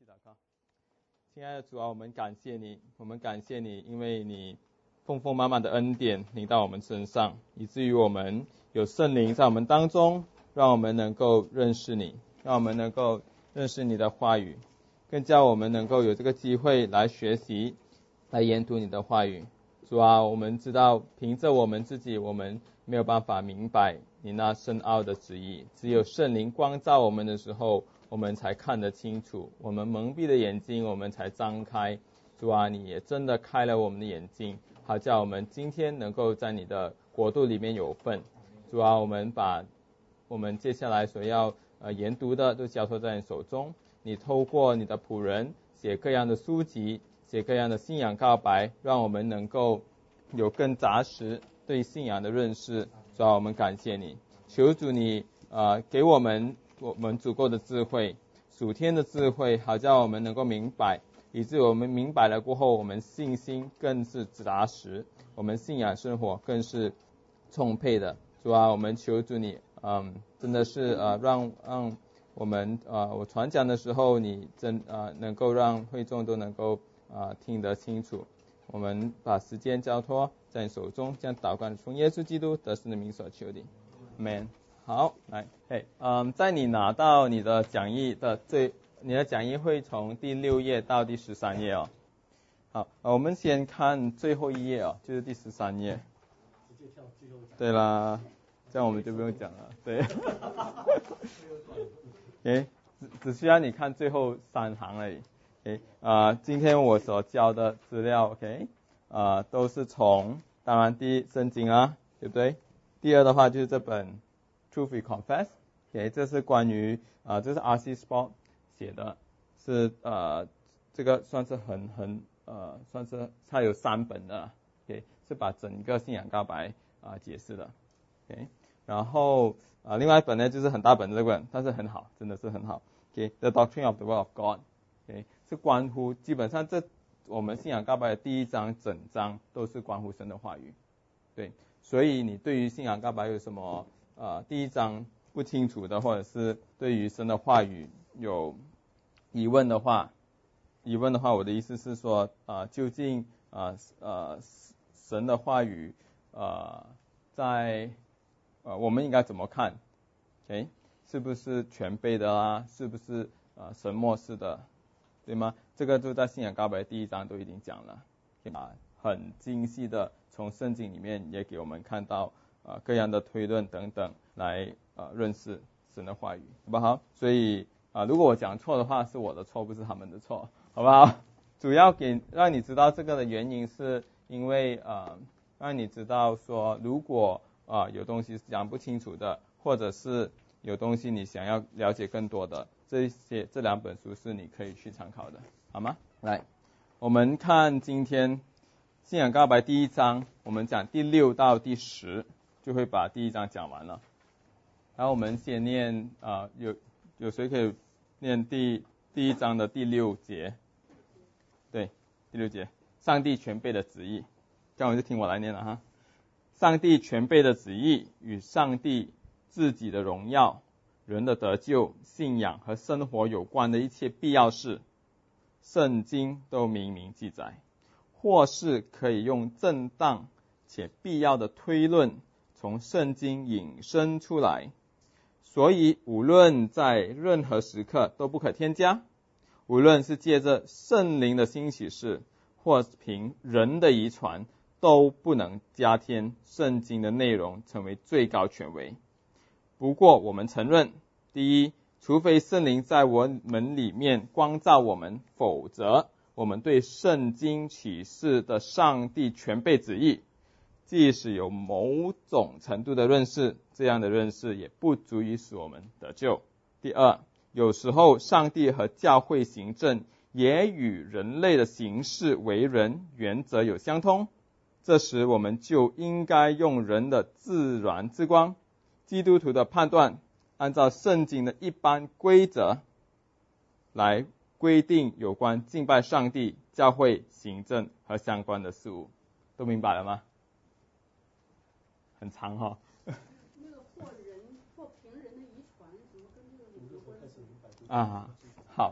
祷告。亲爱的主啊，我们感谢你，因为你丰丰满满的恩典临到我们身上，以至于我们有圣灵在我们当中，让我们能够认识你，让我们能够认识你的话语，更加我们能够有这个机会来学习，来研读你的话语。主啊，我们知道凭着我们自己，我们没有办法明白你那深奥的旨意，只有圣灵光照我们的时候，我们才看得清楚，我们蒙蔽的眼睛我们才张开。主啊，你也真的开了我们的眼睛，好叫我们今天能够在你的国度里面有份。主啊，我们把我们接下来所要研读的都交托在你手中，你透过你的仆人写各样的书籍，写各样的信仰告白，让我们能够有更扎实对信仰的认识。主啊，我们感谢你，求主你给我们足够的智慧，属天的智慧，好叫我们能够明白，以致我们明白了过后，我们信心更是扎实，我们信仰生活更是充沛的。主啊，我们求主你真的是让我们我传讲的时候，你能够让会众都能够听得清楚。我们把时间交托在你手中，将祷告从耶稣基督得胜的名所求的 Amen。 好，来在你拿到你的讲义的你的讲义会从第6页到第13页哦。好，我们先看最后一页哦，就是第13页。对啦，这样我们就不用讲了。对只需要你看最后3行而已。今天我所教的资料 都是从当然第一圣经啊，对不对？第二的话就是这本 Truth We Confess， 这是关于这是 R.C. Sproul 写的，是这个算是算是它有3本的，是把整个信仰告白解释的。然后另外一本呢就是很大本的这本，但是很好，真的是很好。The Doctrine of the Word of God， 是关乎基本上我们信仰告白的第1章整章都是关乎神的话语。对，所以你对于信仰告白有什么第1章不清楚的，或者是对于神的话语有疑问的话，我的意思是说究竟神的话语在我们应该怎么看？是不是全备的啦？是不是神默示的？对吗？这个就在信仰告白第1章都已经讲了，很精细的从圣经里面也给我们看到各样的推论等等来认识神的话语，好不好？所以如果我讲错的话是我的错，不是他们的错，好不好？主要让你知道这个的原因是因为让你知道说，如果有东西是讲不清楚的，或者是有东西你想要了解更多的，这2本书是你可以去参考的，好吗？来，我们看今天信仰告白第1章，我们讲第6到第10，就会把第1章讲完了。然后我们先念有谁可以念第1章的第6节？对，第6节，上帝全备的旨意。这样我就听我来念了哈。上帝全备的旨意与上帝自己的荣耀、人的得救、信仰和生活有关的一切必要事，圣经都明明记载，或是可以用正当且必要的推论从圣经引申出来，所以无论在任何时刻都不可添加，无论是借着圣灵的新启示，或凭人的遗传，都不能加添圣经的内容成为最高权威。不过我们承认，第一，除非圣灵在我们里面光照我们，否则我们对圣经启示的上帝全备旨意，即使有某种程度的认识，这样的认识也不足以使我们得救。第二，有时候上帝和教会行政也与人类的行事为人原则有相通，这时我们就应该用人的自然之光，基督徒的判断，按照圣经的一般规则来规定有关敬拜上帝、教会、行政和相关的事物。都明白了吗？很长哈。 那个或凭人的遗传，怎么跟这个有关系？ 好，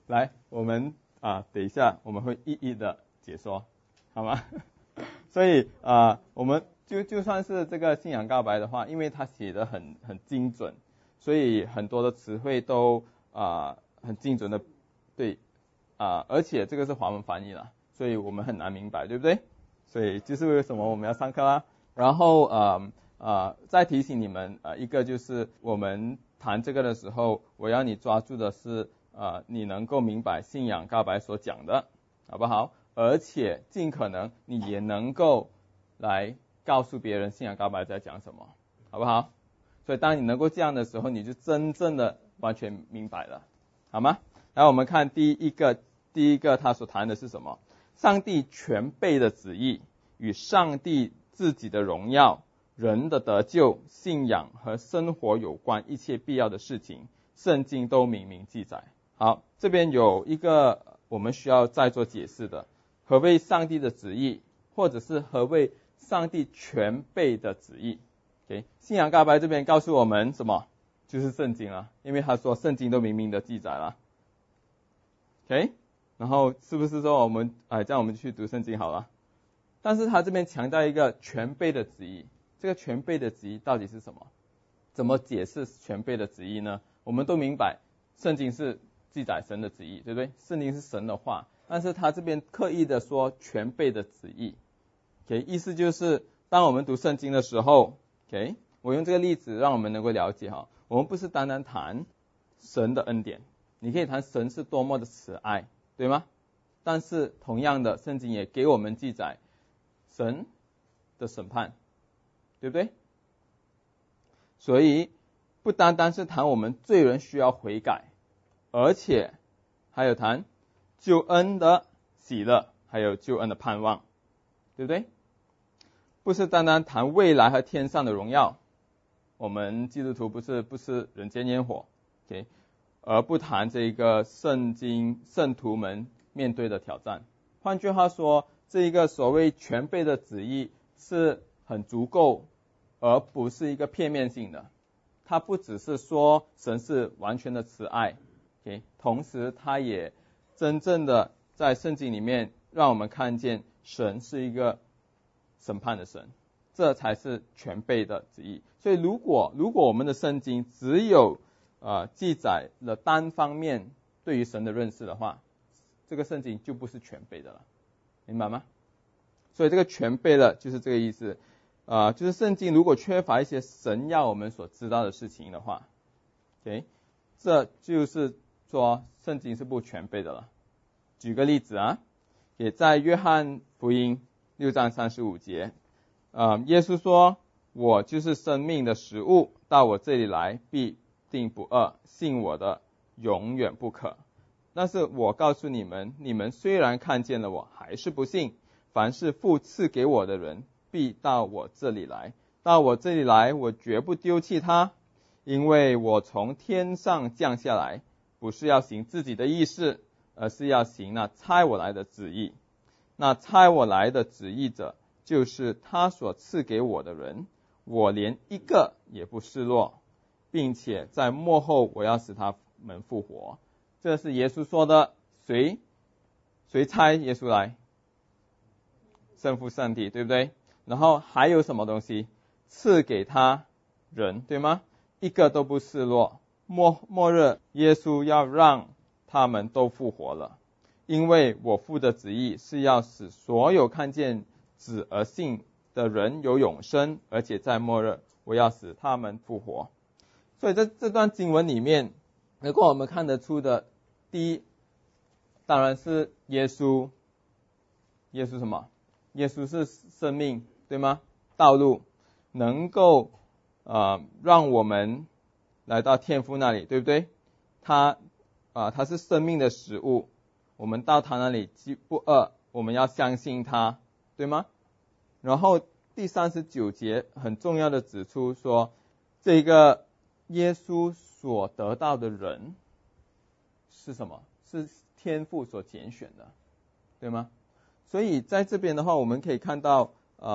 来，我们等一下我们会一一的解说，好吗？所以我们就算是这个信仰告白的话，因为它写的很精准，所以很多的词汇都很精准的对而且这个是华文翻译了，所以我们很难明白，对不对？所以就是为什么我们要上课啦。然后再提醒你们一个就是我们谈这个的时候，我要你抓住的是你能够明白信仰告白所讲的，好不好？而且尽可能你也能够来告诉别人信仰告白在讲什么，好不好？所以当你能够这样的时候，你就真正的完全明白了，好吗？然后我们看第一个他所谈的是什么？上帝全备的旨意与上帝自己的荣耀、人的得救、信仰和生活有关一切必要的事情，圣经都明明记载。好，这边有一个我们需要再做解释的，何谓上帝的旨意，或者是何谓上帝全备的旨意。Okay? 信仰告白这边告诉我们什么？就是圣经了，因为他说圣经都明明的记载了。OK， 然后是不是说我们这样我们去读圣经好了？但是他这边强调一个全备的旨意，这个全备的旨意到底是什么？怎么解释全备的旨意呢？我们都明白圣经是记载神的旨意，对不对？圣经是神的话，但是他这边刻意的说全备的旨意。OK， 意思就是当我们读圣经的时候 ，OK， 我用这个例子让我们能够了解哈，我们不是单单谈神的恩典，你可以谈神是多么的慈爱，对吗？但是同样的，圣经也给我们记载神的审判，对不对？所以不单单是谈我们罪人需要悔改，而且还有谈救恩的喜乐，还有救恩的盼望，对不对？不是单单谈未来和天上的荣耀，我们基督徒不是人间烟火 ，OK， 而不谈这个圣徒们面对的挑战。换句话说，这一个所谓全备的旨意是很足够，而不是一个片面性的。它不只是说神是完全的慈爱 ，OK， 同时它也真正的在圣经里面让我们看见神是一个审判的神，这才是全备的旨意。所以如果我们的圣经只有记载了单方面对于神的认识的话，这个圣经就不是全备的了，明白吗？所以这个全备的就是这个意思，就是圣经如果缺乏一些神要我们所知道的事情的话 ，OK， 这就是说圣经是不全备的了。举个例子也在约翰福音6章35节，耶稣说：“我就是生命的食物，到我这里来必定不饿，信我的永远不渴。但是我告诉你们，你们虽然看见了我，还是不信。凡是父赐给我的人，必到我这里来。到我这里来，我绝不丢弃他，因为我从天上降下来，不是要行自己的意思，而是要行那差我来的旨意。那差我来的旨意者，就是他所赐给我的人，我连一个也不失落，并且在末后我要使他们复活。”这是耶稣说的。谁差耶稣来？圣父上帝，对不对？然后还有什么东西赐给他人，对吗？一个都不失落。末日耶稣要让他们都复活了，因为我父的旨意是要使所有看见子而信的人有永生，而且在末日我要使他们复活。所以这段经文里面能够我们看得出的，第一当然是耶稣什么？耶稣是生命，对吗？道路能够让我们来到天父那里，对不对？他是生命的食物，我们到他那里既不饿，我们要相信他，对吗？然后第39节很重要的指出说，这个耶稣所得到的人是什么？是天父所拣选的，对吗？所以在这边的话，我们可以看到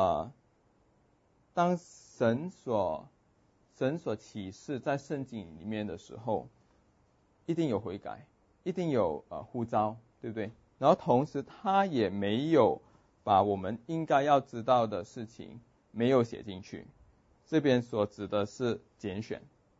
当神所启示在圣经里面的时候，一定有悔改， 一定有呼召，对不对？然后同时他也没有把我们应该要知道的事情没有写进去，这边所指的是拣选。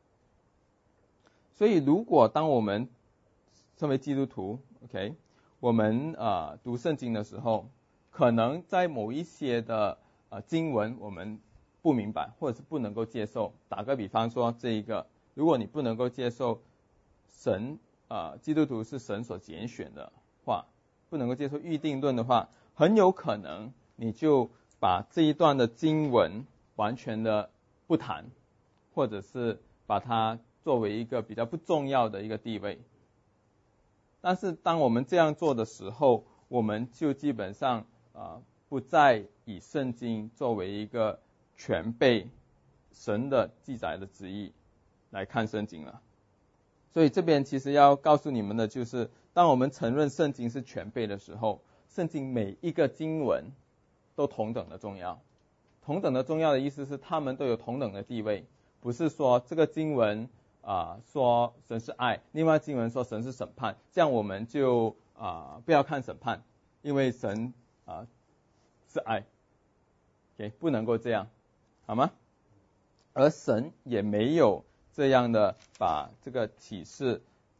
所以如果当我们身为基督徒 OK， 我们读圣经的时候，可能在某一些的经文我们不明白或者是不能够接受。打个比方说，这一个如果你不能够接受神基督徒是神所拣选的话，不能够接受预定论的话，很有可能你就把这一段的经文完全的不谈，或者是把它作为一个比较不重要的一个地位。但是当我们这样做的时候，我们就基本上不再以圣经作为一个全备神的记载的旨意来看圣经了。所以这边其实要告诉你们的就是，当我们承认圣经是全备的时候，圣经每一个经文都同等的重要。同等的重要的意思是他们都有同等的地位，不是说这个经文说神是爱，另外经文说神是审判，这样我们就不要看审判，因为神是爱，okay， 不能够这样，好吗？而神也没有这样的把这个启示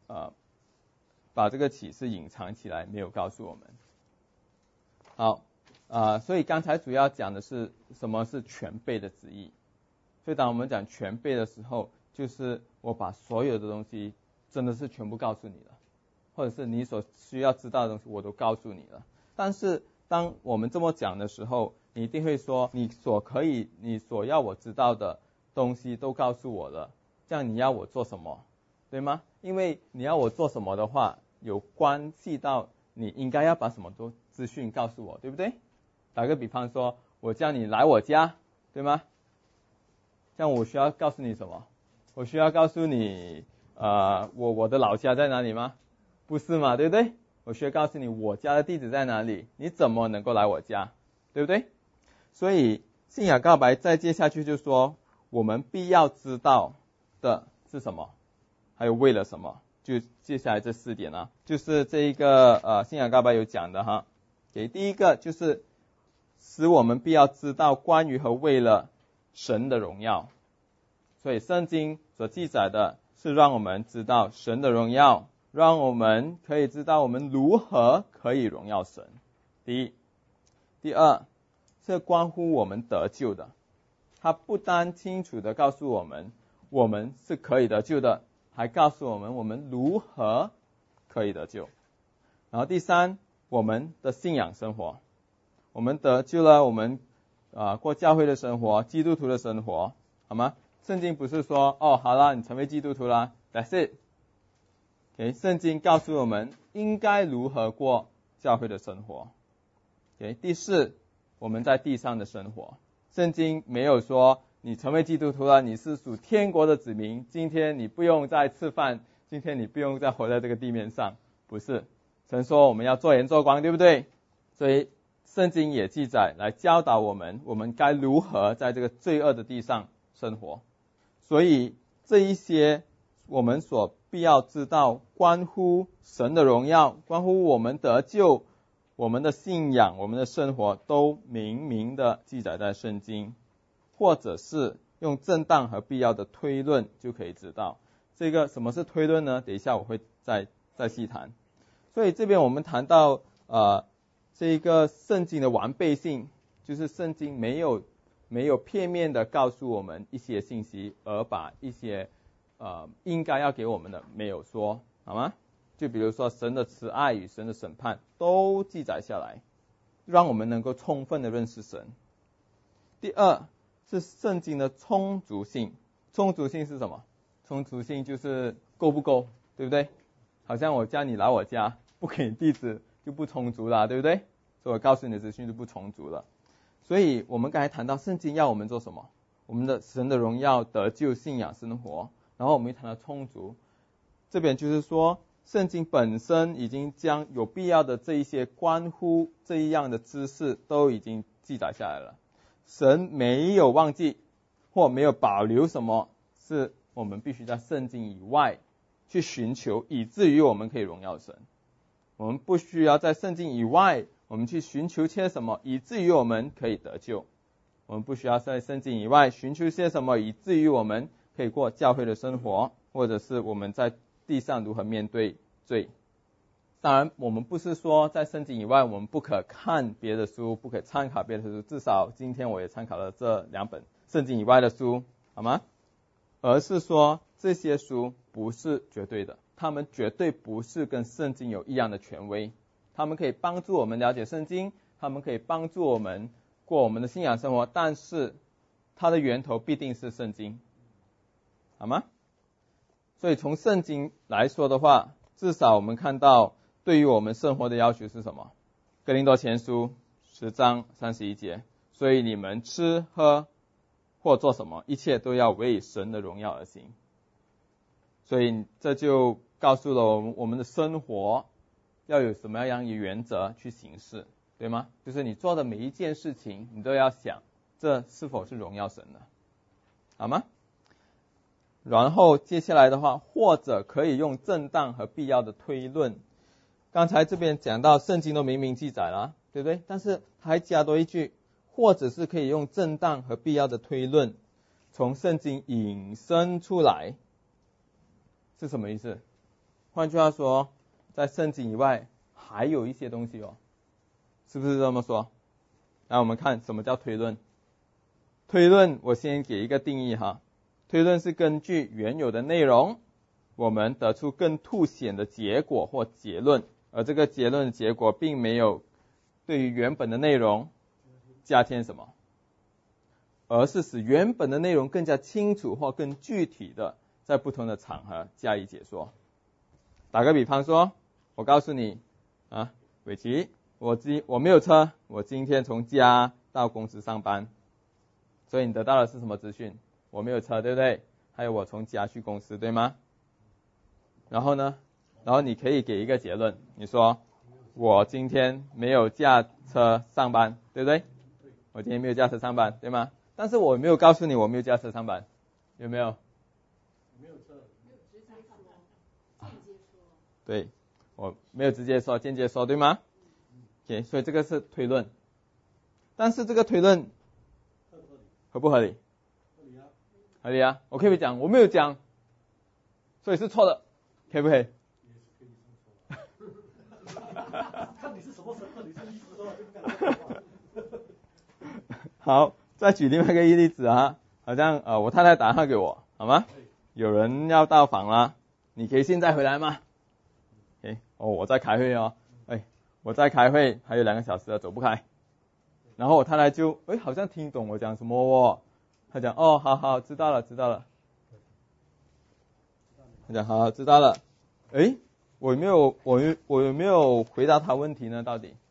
隐藏起来，没有告诉我们。好，所以刚才主要讲的是什么是全备的旨意。所以当我们讲全备的时候，就是我把所有的东西真的是全部告诉你了，或者是你所需要知道的东西我都告诉你了。但是当我们这么讲的时候，你一定会说你所要我知道的东西都告诉我了，这样你要我做什么，对吗？因为你要我做什么的话，有关系到你应该要把什么都资讯告诉我，对不对？打个比方说，我叫你来我家，对吗？这样我需要告诉你什么？我需要告诉你我的老家在哪里吗？不是嘛，对不对？我需要告诉你我家的地址在哪里，你怎么能够来我家，对不对？所以信仰告白再接下去就说，我们必要知道的是什么，还有为了什么，就接下来这4点啊，就是这一个信仰告白有讲的哈。第一个就是使我们必要知道关于和为了神的荣耀。所以圣经所记载的是让我们知道神的荣耀，让我们可以知道我们如何可以荣耀神。第一。第二，是关乎我们得救的。他不单清楚的告诉我们我们是可以得救的，还告诉我们我们如何可以得救。然后第三，我们的信仰生活，我们得救了，我们过教会的生活，基督徒的生活，好吗？圣经不是说好了，你成为基督徒了 that's it。 圣经告诉我们应该如何过教会的生活。第四，我们在地上的生活，圣经没有说你成为基督徒了，你是属天国的子民，今天你不用再吃饭，今天你不用再活在这个地面上，不是。神说我们要做盐做光，对不对？所以圣经也记载来教导我们该如何在这个罪恶的地上生活。所以这一些我们所必要知道关乎神的荣耀，关乎我们得救，我们的信仰，我们的生活，都明明的记载在圣经，或者是用正当和必要的推论就可以知道。这个什么是推论呢？等一下我会再细谈。所以这边我们谈到这个圣经的完备性，就是圣经没有片面的告诉我们一些信息，而把一些应该要给我们的没有说，好吗？就比如说神的慈爱与神的审判都记载下来，让我们能够充分的认识神。第二是圣经的充足性。充足性是什么？充足性就是够不够，对不对？好像我叫你来我家，不给你地址就不充足了，对不对？所以我告诉你的资讯就不充足了。所以我们刚才谈到圣经要我们做什么，我们的神的荣耀、得救、信仰、生活，然后我们谈到充足，这边就是说圣经本身已经将有必要的这一些关乎这一样的知识都已经记载下来了。神没有忘记或没有保留什么是我们必须在圣经以外去寻求，以至于我们可以荣耀神。我们不需要在圣经以外，我们去寻求些什么，以至于我们可以得救。我们不需要在圣经以外寻求些什么，以至于我们可以过教会的生活，或者是我们在地上如何面对罪。当然，我们不是说在圣经以外我们不可看别的书，不可参考别的书，至少今天我也参考了这2本圣经以外的书，好吗？而是说这些书不是绝对的，他们绝对不是跟圣经有一样的权威，他们可以帮助我们了解圣经，他们可以帮助我们过我们的信仰生活，但是它的源头必定是圣经，好吗？所以从圣经来说的话，至少我们看到对于我们生活的要求是什么？哥林多前书10章31节，所以你们吃喝或做什么，一切都要为神的荣耀而行。所以这就告诉了我们的生活要有什么样的原则去行事，对吗？就是你做的每一件事情，你都要想这是否是荣耀神的，好吗？然后接下来的话，或者可以用正当和必要的推论。刚才这边讲到圣经都明明记载了，对不对？但是他还加多一句，或者是可以用正当和必要的推论从圣经引申出来，是什么意思？换句话说，在圣经以外还有一些东西哦，是不是这么说？来，我们看什么叫推论。推论我先给一个定义哈，推论是根据原有的内容，我们得出更凸显的结果或结论，而这个结论的结果并没有对于原本的内容加添什么，而是使原本的内容更加清楚或更具体的在不同的场合加以解说。打个比方说，我告诉你啊，伟奇，我没有车，我今天从家到公司上班，所以你得到的是什么资讯？我没有车，对不对？还有我从家去公司，对吗？然后呢？然后你可以给一个结论，你说我今天没有驾车上班，对不对？我今天没有驾车上班，对吗？但是我没有告诉你我没有驾车上班，有没有？ 没有车，没有直接说，间接说。 对，我没有直接说，间接说，对吗？OK， 所以这个是推论。但是这个推论合不合理？合理啊！我可不可以讲我没有讲，所以是错的，可以不可以？ 看你是什么身份，你是医师的话就不敢说。 好，再举另外一个例子啊，好像我太太打电话给我，好吗？有人要到访了，你可以现在回来吗？我在开会哦，我在开会，还有2个小时了，走不开。然后我太太就好像听懂我讲什么哦，他讲好，知道了。他讲好，知道了。我有没有回答他问题呢？到底？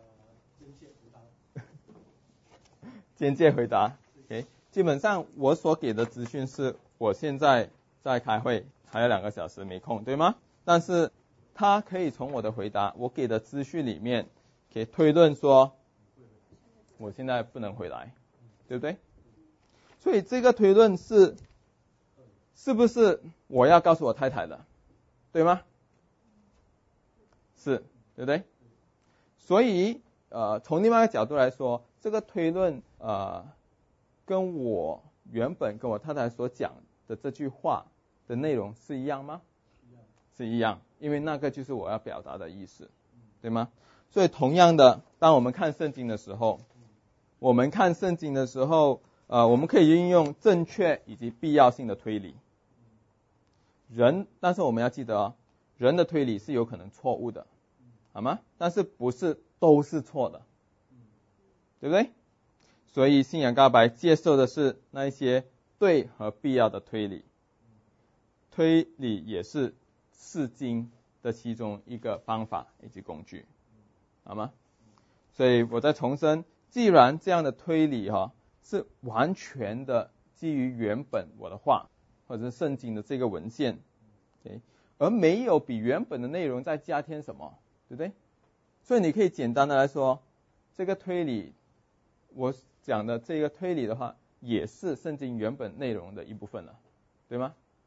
间接回答。基本上我所给的资讯是我现在在开会，还有2个小时没空，对吗？但是他可以从我的回答，我给的资讯里面，可以推论说，我现在不能回来，对不对？所以这个推论是不是我要告诉我太太的，对吗？是，对不对？所以从另外一个角度来说，这个推论跟我原本跟我太太所讲的这句话的内容是一样吗？是一样，因为那个就是我要表达的意思，对吗？所以同样的，当我们看圣经的时候，我们可以运用正确以及必要性的推理。但是我们要记得人的推理是有可能错误的，好吗？但是不是都是错的，对不对？所以信仰告白接受的是那一些对和必要的推理，推理也是释经的其中一个方法以及工具，好吗？所以我再重申，既然这样的推理是完全的基于原本我的话或者是圣经的这个文献，而没有比原本的内容再加添什么，对不对？所以你可以简单的来说，这个推理我讲的这个推理的话，也是圣经原本内容的一部分了，对吗？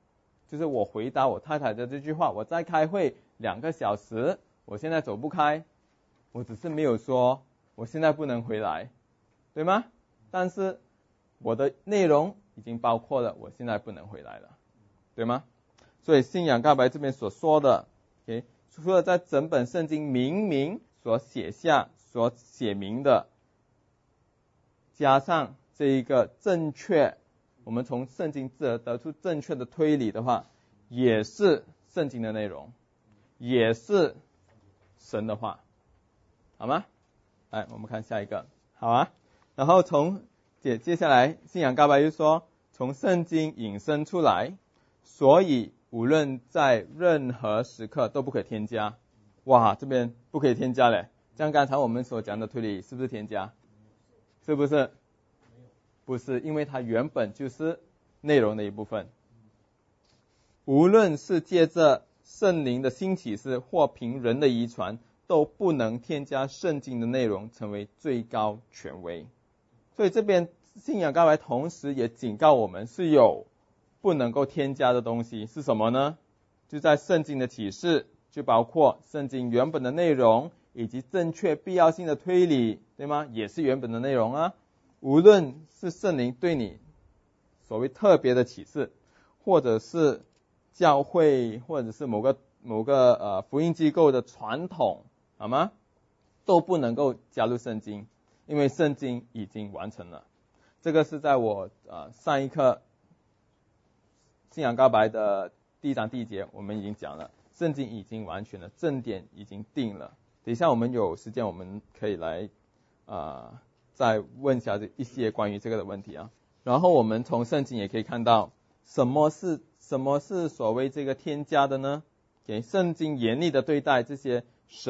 就是我回答我太太的这句话，我在开会2个小时，我现在走不开，我只是没有说我现在不能回来，对吗？但是我的内容已经包括了我现在不能回来了，对吗？所以信仰告白这边所说的，OK， 除了在整本圣经明明所写明的，加上这一个正确，我们从圣经得出正确的推理的话，也是圣经的内容，也是神的话，好吗？来，我们看下一个，好啊。然后接下来信仰告白就说，从圣经引申出来，所以无论在任何时刻都不可以添加。哇，这边不可以添加嘞，像刚才我们所讲的推理是不是添加？是不是？不是，因为它原本就是内容的一部分。无论是借着圣灵的新启示或凭人的遗传，都不能添加圣经的内容成为最高权威。所以这边信仰告白同时也警告我们，是有不能够添加的东西，是什么呢？就在圣经的启示，就包括圣经原本的内容以及正确必要性的推理，对吗？也是原本的内容啊。无论是圣灵对你所谓特别的启示，或者是教会，或者是某个福音机构的传统，好吗？都不能够加入圣经，因为圣经已经完成了。这个是在我上一课信仰告白的第1章第1节，我们已经讲了，圣经已经完全了，正典已经定了。等一下我们有时间，我们可以来再问一下一些关于这个的问题啊。然后我们从圣经也可以看到，什么是所谓这个添加的呢？给圣经严厉的对待这些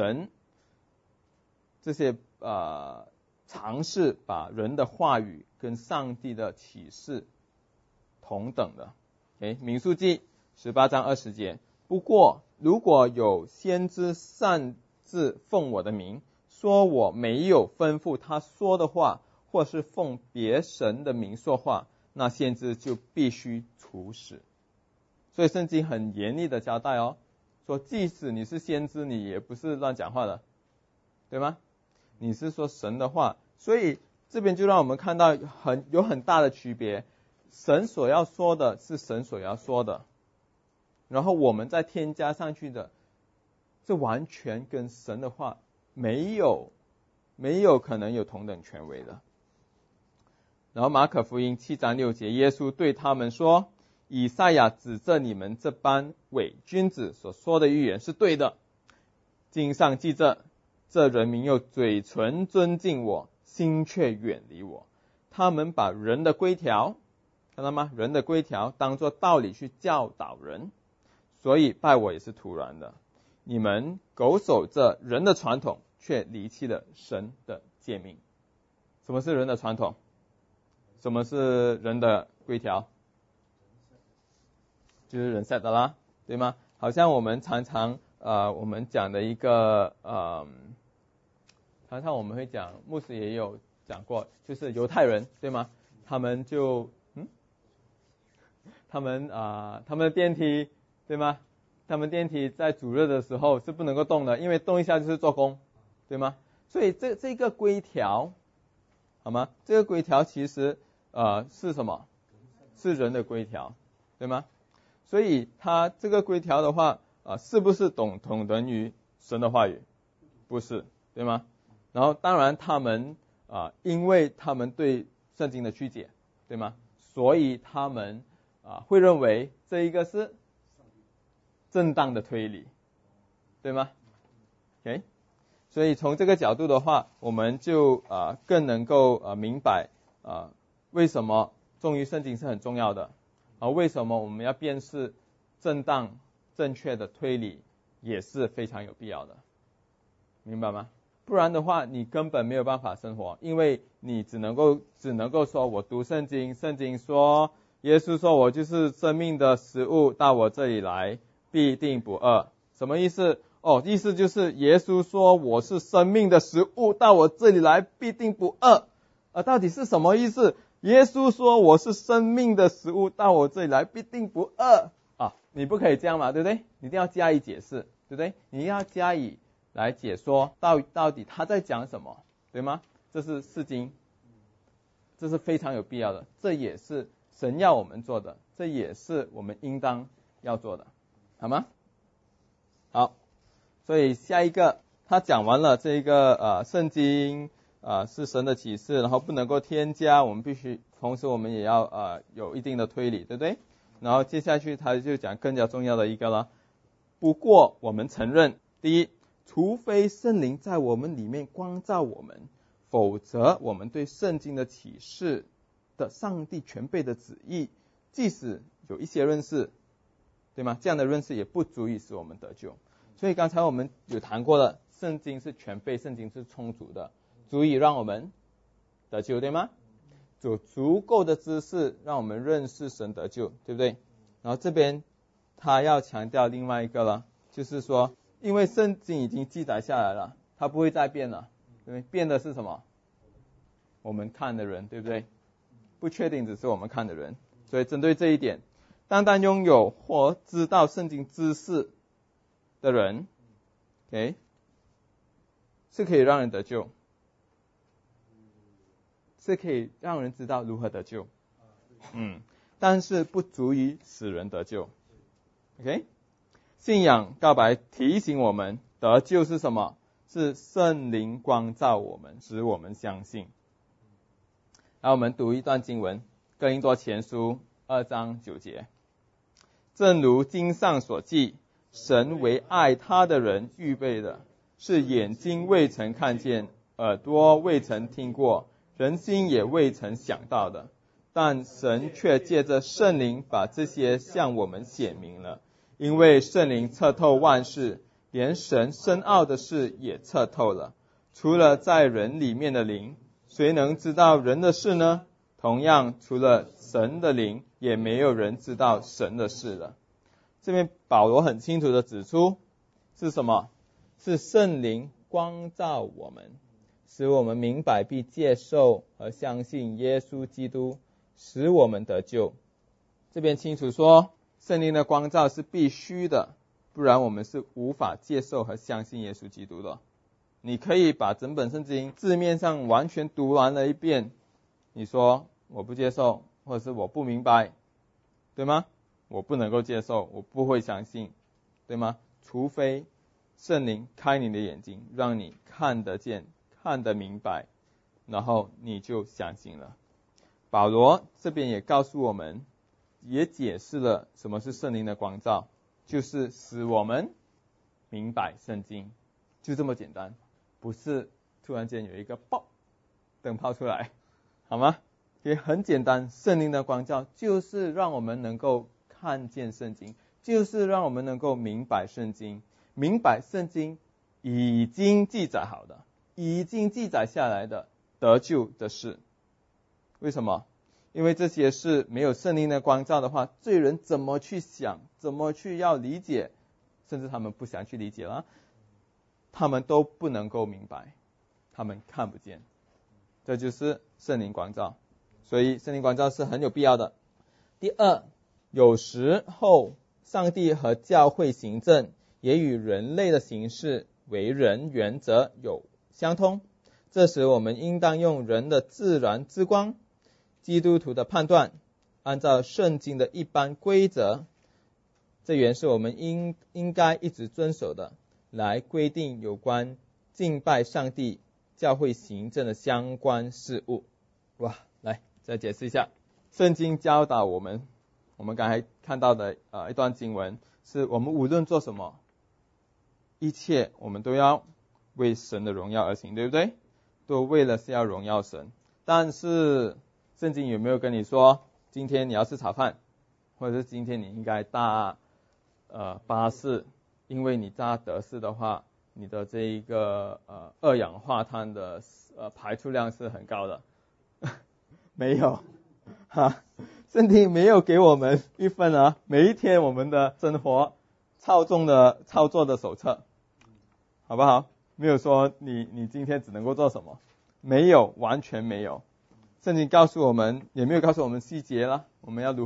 尝试把人的话语跟上帝的启示同等的。民数记18章20节，不过如果有先知擅自奉我的名，说我没有吩咐他说的话，或是奉别神的名说话，那先知就必须处死。所以圣经很严厉的交代说即使你是先知，你也不是乱讲话的，对吗？你是说神的话，所以这边就让我们看到有很大的区别。神所要说的是神所要说的，然后我们再添加上去的，这完全跟神的话没有可能有同等权威的。然后马可福音7章6节，耶稣对他们说，以赛亚指着你们这般伪君子所说的预言是对的。经上记着，这人民用嘴唇尊敬我，心却远离我。他们把人的规条，看到吗？人的规条当作道理去教导人，所以拜我也是徒然的。你们苟守着人的传统，却离弃了神的诫命。什么是人的传统？什么是人的规条？就是人 set 的啦，对吗？好像我们常常我们讲的一个常常我们会讲，牧师也有讲过，就是犹太人，对吗？他们就他们的电梯，对吗？他们电梯在主日的时候是不能够动的，因为动一下就是做工，对吗？所以这个规条，好吗？这个规条其实是什么？是人的规条，对吗？所以它这个规条的话是不是同等于神的话语？不是，对吗？然后当然他们因为他们对圣经的曲解，对吗？所以他们会认为这一个是正当的推理，对吗？ OK， 所以从这个角度的话，我们就更能够明白为什么忠于圣经是很重要的，为什么我们要辨识正当正确的推理也是非常有必要的，明白吗？不然的话你根本没有办法生活，因为你只能够说我读圣经，圣经说耶稣说我就是生命的食物，到我这里来必定不饿。什么意思？意思就是耶稣说我是生命的食物，到我这里来必定不饿。到底是什么意思？耶稣说我是生命的食物，到我这里来必定不饿。 你不可以这样嘛，对不对？你一定要加以解释，对不对？你要加以来解说到底他在讲什么，对吗？这是释经，这是非常有必要的，这也是神要我们做的，这也是我们应当要做的，好吗？好，所以下一个他讲完了这个圣经是神的启示，然后不能够添加，我们必须同时我们也要有一定的推理，对不对？然后接下去他就讲更加重要的一个了。不过我们承认，第一，除非圣灵在我们里面光照我们，否则我们对圣经的启示的上帝全备的旨意，即使有一些认识，对吗？这样的认识也不足以使我们得救。所以刚才我们有谈过了，圣经是全备，圣经是充足的，足以让我们得救，对吗？有足够的知识让我们认识神得救，对不对？然后这边他要强调另外一个了，就是说因为圣经已经记载下来了，它不会再变了，对不对？变的是什么？我们看的人，对不对？不确定只是我们看的人。所以针对这一点，单单拥有或知道圣经知识的人，OK， 是可以让人得救，是可以让人知道如何得救，但是不足以使人得救。OK， 信仰告白提醒我们，得救是什么？是圣灵光照我们，使我们相信。然后我们读一段经文，哥林多前书2章9节，正如经上所记，神为爱他的人预备的，是眼睛未曾看见，耳朵未曾听过，人心也未曾想到的，但神却借着圣灵把这些向我们显明了。因为圣灵测透万事，连神深奥的事也测透了。除了在人里面的灵，谁能知道人的事呢？同样，除了神的灵，也没有人知道神的事了。这边保罗很清楚的指出，是什么？是圣灵光照我们，使我们明白并接受和相信耶稣基督，使我们得救。这边清楚说，圣灵的光照是必须的，不然我们是无法接受和相信耶稣基督的。你可以把整本圣经字面上完全读完了一遍，你说我不接受，或者是我不明白，对吗？我不能够接受，我不会相信，对吗？除非圣灵开你的眼睛，让你看得见，看得明白，然后你就相信了。保罗这边也告诉我们，也解释了什么是圣灵的光照，就是使我们明白圣经，就这么简单，不是突然间有一个爆灯泡出来，好吗？也很简单，圣灵的光照就是让我们能够看见圣经，就是让我们能够明白圣经，明白圣经已经记载好的，已经记载下来的得救的事。为什么？因为这些事没有圣灵的光照的话，罪人怎么去想，怎么去要理解，甚至他们不想去理解了，他们都不能够明白，他们看不见。这就是圣灵光照，所以圣灵光照是很有必要的。第二，有时候上帝和教会行政也与人类的行事为人原则有相通，这时我们应当用人的自然之光，基督徒的判断，按照圣经的一般规则，这原是我们应该一直遵守的，来规定有关敬拜上帝、教会行政的相关事务。哇，来再解释一下，圣经教导我们刚才看到的一段经文，是我们无论做什么，一切我们都要为神的荣耀而行，对不对？都为了是要荣耀神。但是圣经有没有跟你说，今天你要吃炒饭，或者是今天你应该搭巴士，因为你搭德士的话，你的这一个二氧化碳的排出量是很高的。没有圣经没有给我们一份每一天我们的生活操作的手册，好不好？没有说你今天只能够做什么，没有，完全没有。圣经告诉我们，也没有告诉我们细节啦，我们要如何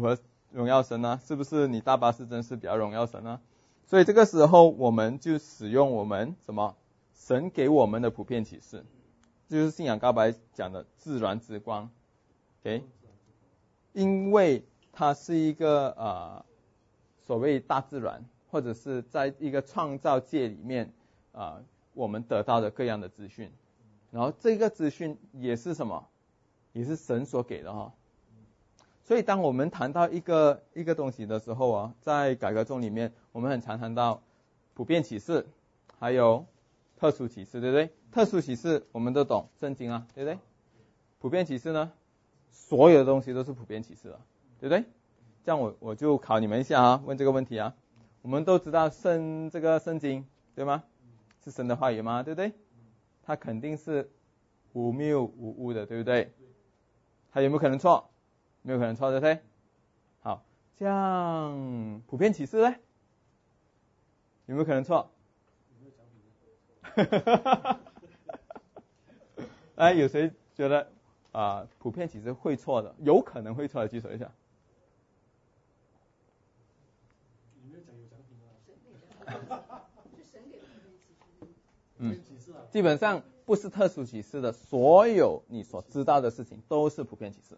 荣耀神呢？是不是你大巴士真是比较荣耀神呢？所以这个时候我们就使用我们什么神给我们的普遍启示，就是信仰告白讲的自然之光。OK， 因为它是一个所谓大自然，或者是在一个创造界里面我们得到的各样的资讯，然后这个资讯也是什么？也是神所给的哈。所以当我们谈到一个东西的时候在改革宗里面，我们很常谈到普遍启示，还有特殊启示，对不对？特殊启示我们都懂，圣经对不对？普遍启示呢，所有的东西都是普遍启示了，对不对？这样我就考你们一下问这个问题我们都知道这个圣经对吗？是神的话语吗？对不对？它肯定是无谬无误的，对不对？它有没有可能错？没有可能错，对不对？好，这样普遍启示呢？有没有可能错？有谁觉得普遍启示会错的？有可能会错的举手一下。基本上不是特殊启示的，所有你所知道的事情都是普遍启示。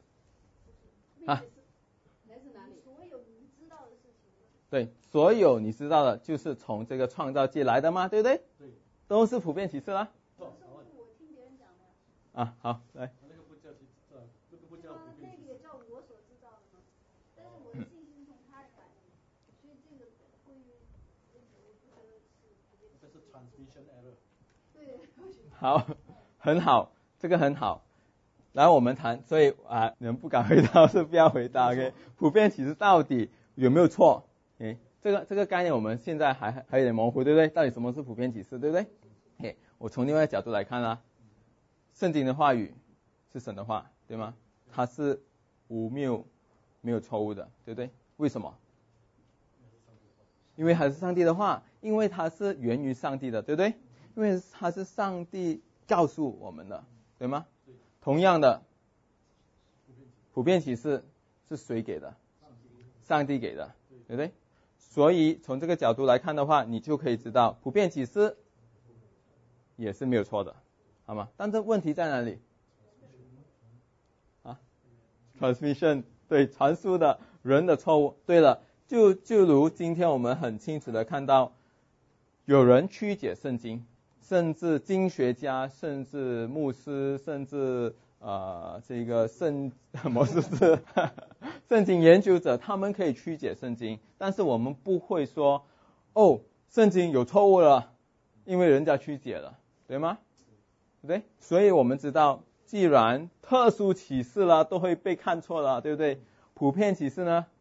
对，所有你知道的，就是从这个创造界来的嘛，对不对？对，都是普遍启示啦。我听别人讲的。好，来。那个不叫普遍启示。那个也叫我所知道的吗？但是我的信息是从他而来的，所以这个会，我不觉得是。这是 transmission error。对。好，很好，这个很好。来，我们谈，所以你们不敢回答是不要回答 ，OK？ 普遍启示到底有没有错？这个概念我们现在还有点模糊，对不对？到底什么是普遍启示，对不对？我从另外一个角度来看圣经的话语是神的话，对吗？它是无谬没有错误的，对不对？为什么？因为它是上帝的话，因为它是源于上帝的，对不对？因为它是上帝告诉我们的，对吗？同样的，普遍启示是谁给的？上帝给的，对不对？所以从这个角度来看的话，你就可以知道普遍启示也是没有错的，好吗？但这问题在哪里？transmission 对，传输的人的错误。对了，就如今天我们很清楚的看到，有人曲解圣经，甚至经学家，甚至牧师，甚至这个圣经研究者，他们可以曲解圣经，但是我们不会说圣经有错误了，因为人家曲解了，对吗？对不对？所以我们知道，既然特殊启示了都会被看错了，对不对？普遍启示呢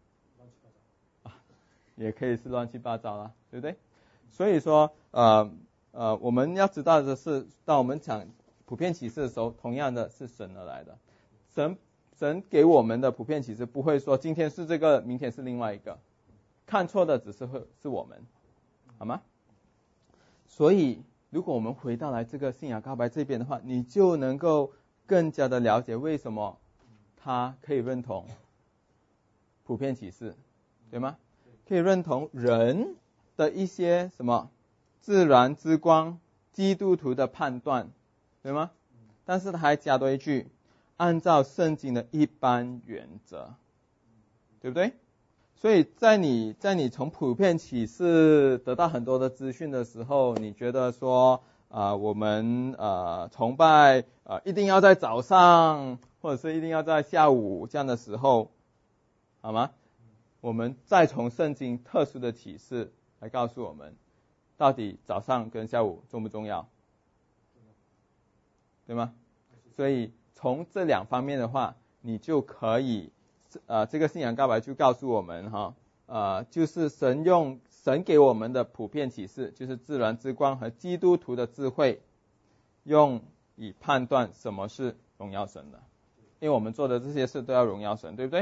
也可以是乱七八糟了，对不对？所以说我们要知道的是，当我们讲普遍启示的时候，同样的是神而来的。神给我们的普遍启示不会说今天是这个，明天是另外一个，看错的只是我们，好吗？所以如果我们回到来这个信仰告白这边的话，你就能够更加的了解为什么他可以认同普遍启示，对吗？可以认同人的一些什么自然之光，基督徒的判断，对吗？但是他还加多一句，按照圣经的一般原则，对不对？所以在你从普遍启示得到很多的资讯的时候，你觉得说我们崇拜一定要在早上，或者是一定要在下午这样的时候，好吗？我们再从圣经特殊的启示来告诉我们，到底早上跟下午重不重要，对吗？所以从这两方面的话，你就可以这个信仰告白就告诉我们就是神给我们的普遍启示，就是自然之光和基督徒的智慧，用以判断什么是荣耀神的，因为我们做的这些事都要荣耀神，对不对？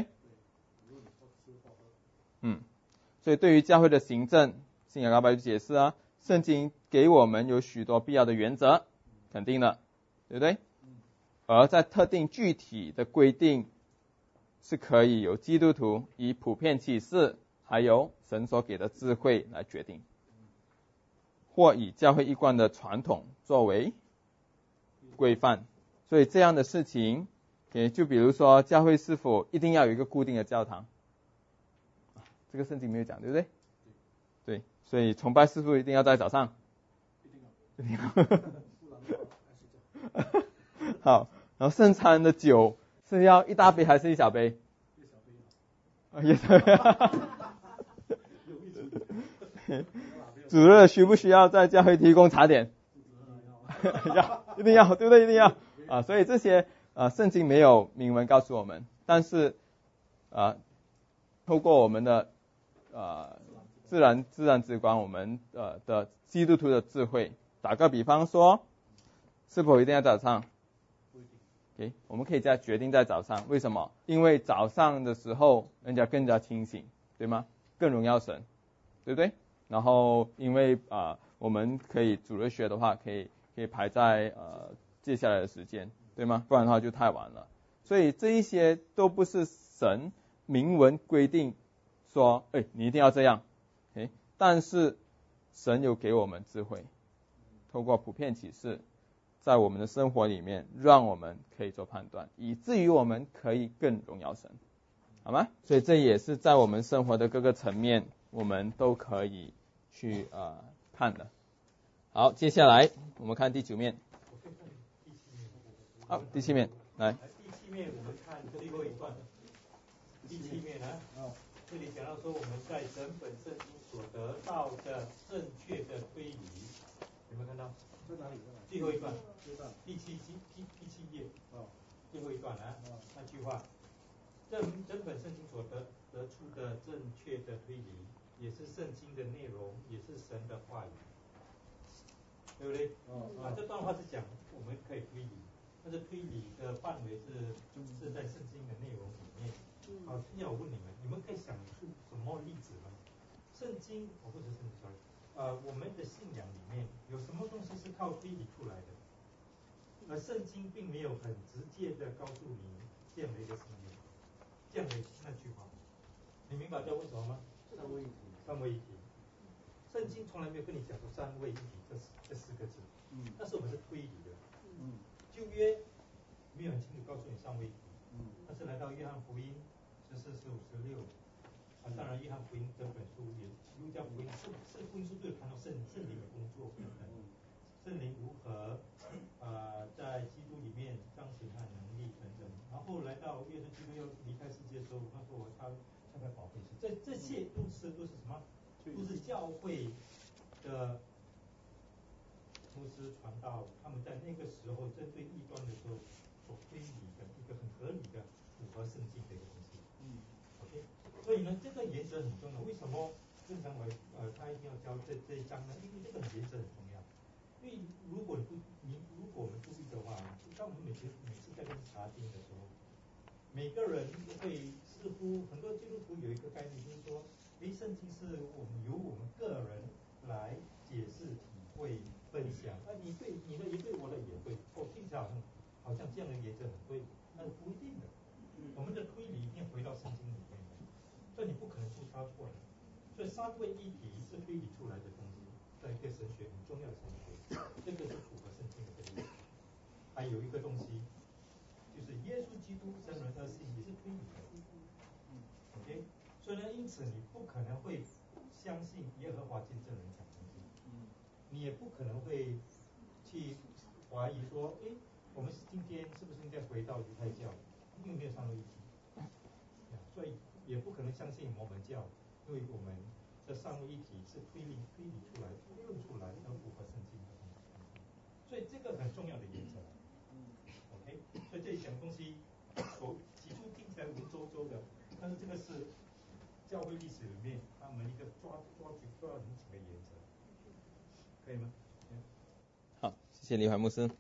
所以对于教会的行政，信仰告白就解释圣经给我们有许多必要的原则，肯定的，对不对？而在特定具体的规定是可以由基督徒以普遍启示还有神所给的智慧来决定，或以教会一贯的传统作为规范。所以这样的事情，就比如说教会是否一定要有一个固定的教堂，这个圣经没有讲，对不对？对，所以崇拜是否一定要在早上？一定要。好，然后圣餐的酒是要一大杯还是一小杯？一小杯。主日需不需要在教会提供茶点？要，一定要，对不对？一定要啊！所以这些圣经没有明文告诉我们，但是透过我们的自然之光，我们的基督徒的智慧，打个比方说，是否一定要早上？我们可以决定在早上，为什么？因为早上的时候人家更加清醒，对吗？更荣耀神，对不对？然后因为我们可以主日学的话，可以排在接下来的时间，对吗？不然的话就太晚了。所以这一些都不是神明文规定说，你一定要这样，但是神有给我们智慧，透过普遍启示，在我们的生活里面，让我们可以做判断，以至于我们可以更荣耀神，好吗？所以这也是在我们生活的各个层面，我们都可以去看的。好，接下来我们看第9面。好，第7面来。 第7面我们看最后一段。第7面呢，这里讲到说我们在整本圣经所得到的正确的推理，有没有看到？ 在哪里？ 最后一段，第七页，最后一段啊，那句话，整本圣经所得出的正确的推理，也是圣经的内容，也是神的话语，对不对？这段话是讲我们可以推理，但是推理的范围是在圣经的内容里面。好，现在我问你们可以想出什么例子吗？圣经，不是圣经 ，sorry，我们的信仰里面有什么东西是靠推理出来的？而圣经并没有很直接的告诉你这样的一个信念，这样的那句话，你明白在问什么吗？三位一体。圣经从来没有跟你讲过三位一体这4个字，但是我们是推理的。旧约没有很清楚告诉你三位一体，但是来到约翰福音14、15、16，当然约翰福音这本书也，路加福音是福音书都有谈到圣灵的工作等等，圣灵如何在基督里面彰显他的能力等等。然后来到耶稣基督要离开世界的时候，他说他在宝贝时，这些都是什么？都是教会的牧师传道，他们在那个时候针对异端的时候所推理的一个很合理的符合圣经的一个东西。OK， 所以呢，这个原则很重要。为什么郑长伟他一定要教这一章呢？因为这个原则很重要。因为如果我们注意的话，当我们每次在跟查经的时候，每个人会似乎很多基督徒有一个概念，就是说，圣经是由我们个人来解释、体会、分享。你的也对，我的也对。听起来好像这样的原则很对，但是不一定的。我们的推理一定回到圣经里面的，所以你不可能出差错的。所以三位一体是推理出来的东西，在一个神学很重要的神学，这个是符合圣经的这个。还有一个东西，就是耶稣基督真人的性也是推理的。OK， 所以呢，因此你不可能会相信耶和华见证人讲东西，你也不可能会去怀疑说，我们今天是不是应该回到犹太教？因为没有三位一体，所以也不可能相信摩门教，因为我们这三位一体是推理出来、推论出来而符合圣经的东西。所以这个很重要的原则。OK， 所以这里讲的东西，起初听起来文绉绉的，但是这个是教会历史里面他们一个抓很紧的原则，可以吗？ 好，谢谢李怀牧师。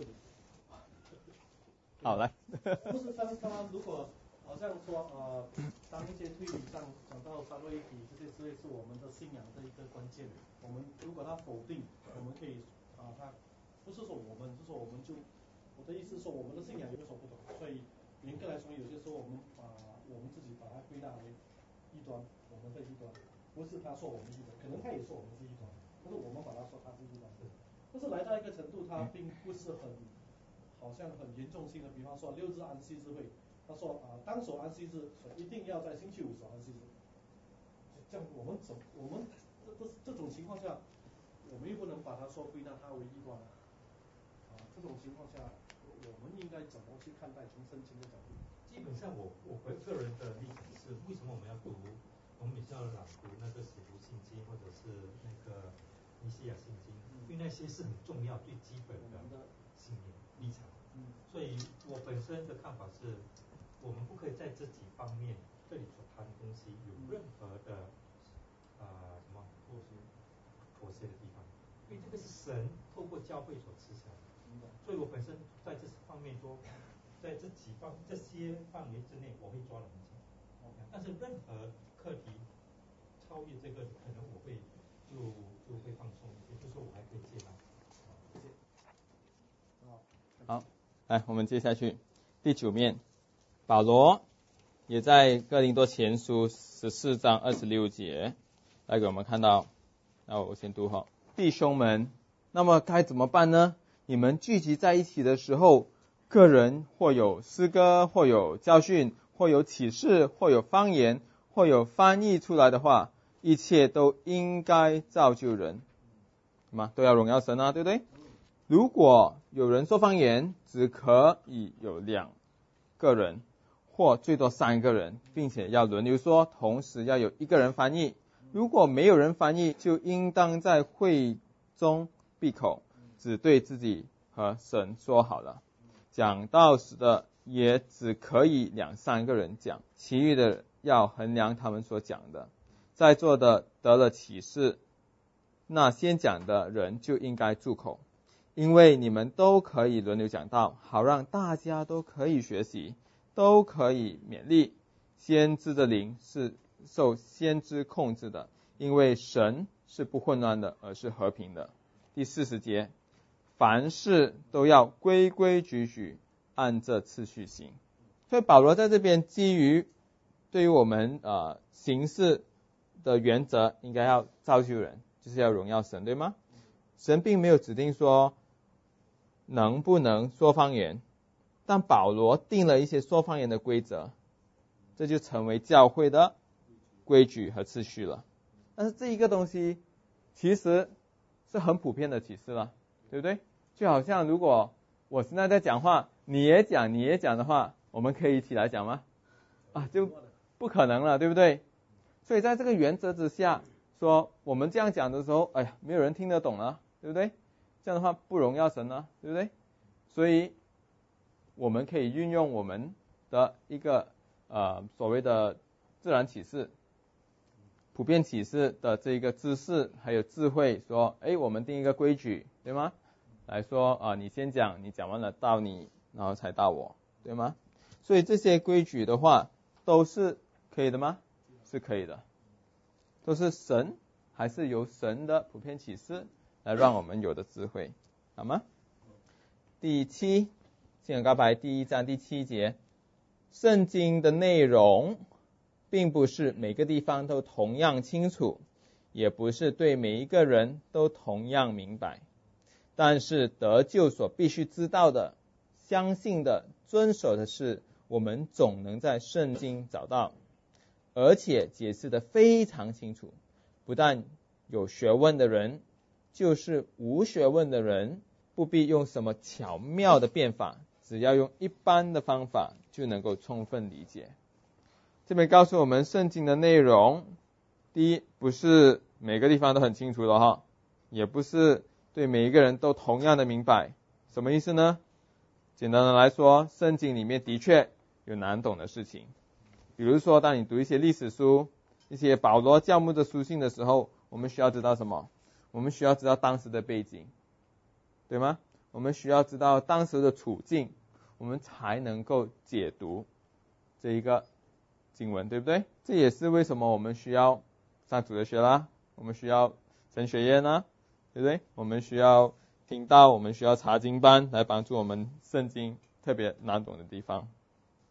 好，来。 不是刚如果好像说当一些推理上讲到三位一体这些是我们的信仰的一个关键。我们如果他否定，我们可以他不是说我们，是说我们就我的意思是说我们的信仰有所不同，所以严格来说，有些时候我们自己把它归纳为异端，我们的异端，不是他说我们异端，可能他也说我们是异端，但是我们把他说他是异端。但是来到一个程度，他并不是好像很严重性的，比方说6日安息日会，他说当守安息日一定要在星期五守安息日。这样我们这种情况下，我们又不能把它说归纳它为异端这种情况下，我们应该怎么去看待从圣经的角度？ 基本上我个人的立场是，为什么我们要读？我们比较朗读那个使徒信经或者是那个尼西亚信经，因为那些是很重要、最基本的信念立场。所以我本身的看法是，我们不可以在这几方面这里所谈的东西有任何的什么妥协的地方，因为这个是神透过教会所赐下的。所以我本身在这方面说，在这些范围之内，我会抓得很紧。但是任何课题超越这个，可能我会就会放松一些，就说我还可以接纳。谢谢。 好，来我们接下去第9面，保罗也在哥林多前书14章26节来给我们看到。那我先读好，弟兄们，那么该怎么办呢？你们聚集在一起的时候，个人或有诗歌，或有教训，或有启示，或有方言，或有翻译出来的话，一切都应该造就人，都要荣耀神对不对？如果有人说方言，只可以有2个人，或最多3个人，并且要轮流说，同时要有1个人翻译。如果没有人翻译，就应当在会中闭口，只对自己和神说好了。讲道时的也只可以2、3个人讲，其余的要衡量他们所讲的。在座的得了启示，那先讲的人就应该住口，因为你们都可以轮流讲道，好让大家都可以学习，都可以勉励。先知的灵是受先知控制的，因为神是不混乱的，而是和平的。第40节，凡事都要规规矩矩，按这次序行。所以保罗在这边基于对于我们行事的原则，应该要造就人，就是要荣耀神，对吗？神并没有指定说能不能说方言，但保罗定了一些说方言的规则，这就成为教会的规矩和次序了。但是这一个东西其实是很普遍的启示了，对不对？就好像如果我现在在讲话，你也讲的话，我们可以一起来讲吗？就不可能了，对不对？所以在这个原则之下，说我们这样讲的时候，没有人听得懂了，对不对？这样的话不荣耀神了，对不对？所以我们可以运用我们的一个所谓的自然启示、普遍启示的这一个知识还有智慧，说我们定一个规矩，对吗？来说你先讲，你讲完了到你，然后才到我，对吗？所以这些规矩的话都是可以的吗？是可以的，都是神还是由神的普遍启示来让我们有的智慧，好吗？第7，信仰告白第1章第7节，圣经的内容并不是每个地方都同样清楚，也不是对每一个人都同样明白，但是得救所必须知道的、相信的、遵守的事，我们总能在圣经找到，而且解释得非常清楚。不但有学问的人，就是无学问的人，不必用什么巧妙的变法，只要用一般的方法就能够充分理解。这边告诉我们圣经的内容，第一，不是每个地方都很清楚的也不是对每一个人都同样的明白。什么意思呢？简单的来说，圣经里面的确有难懂的事情，比如说当你读一些历史书，一些保罗教牧的书信的时候，我们需要知道什么？我们需要知道当时的背景，对吗？我们需要知道当时的处境，我们才能够解读这一个经文，对不对？这也是为什么我们需要上主日学啦，我们需要神学院啦，对不对？我们需要听道，我们需要查经班来帮助我们圣经特别难懂的地方。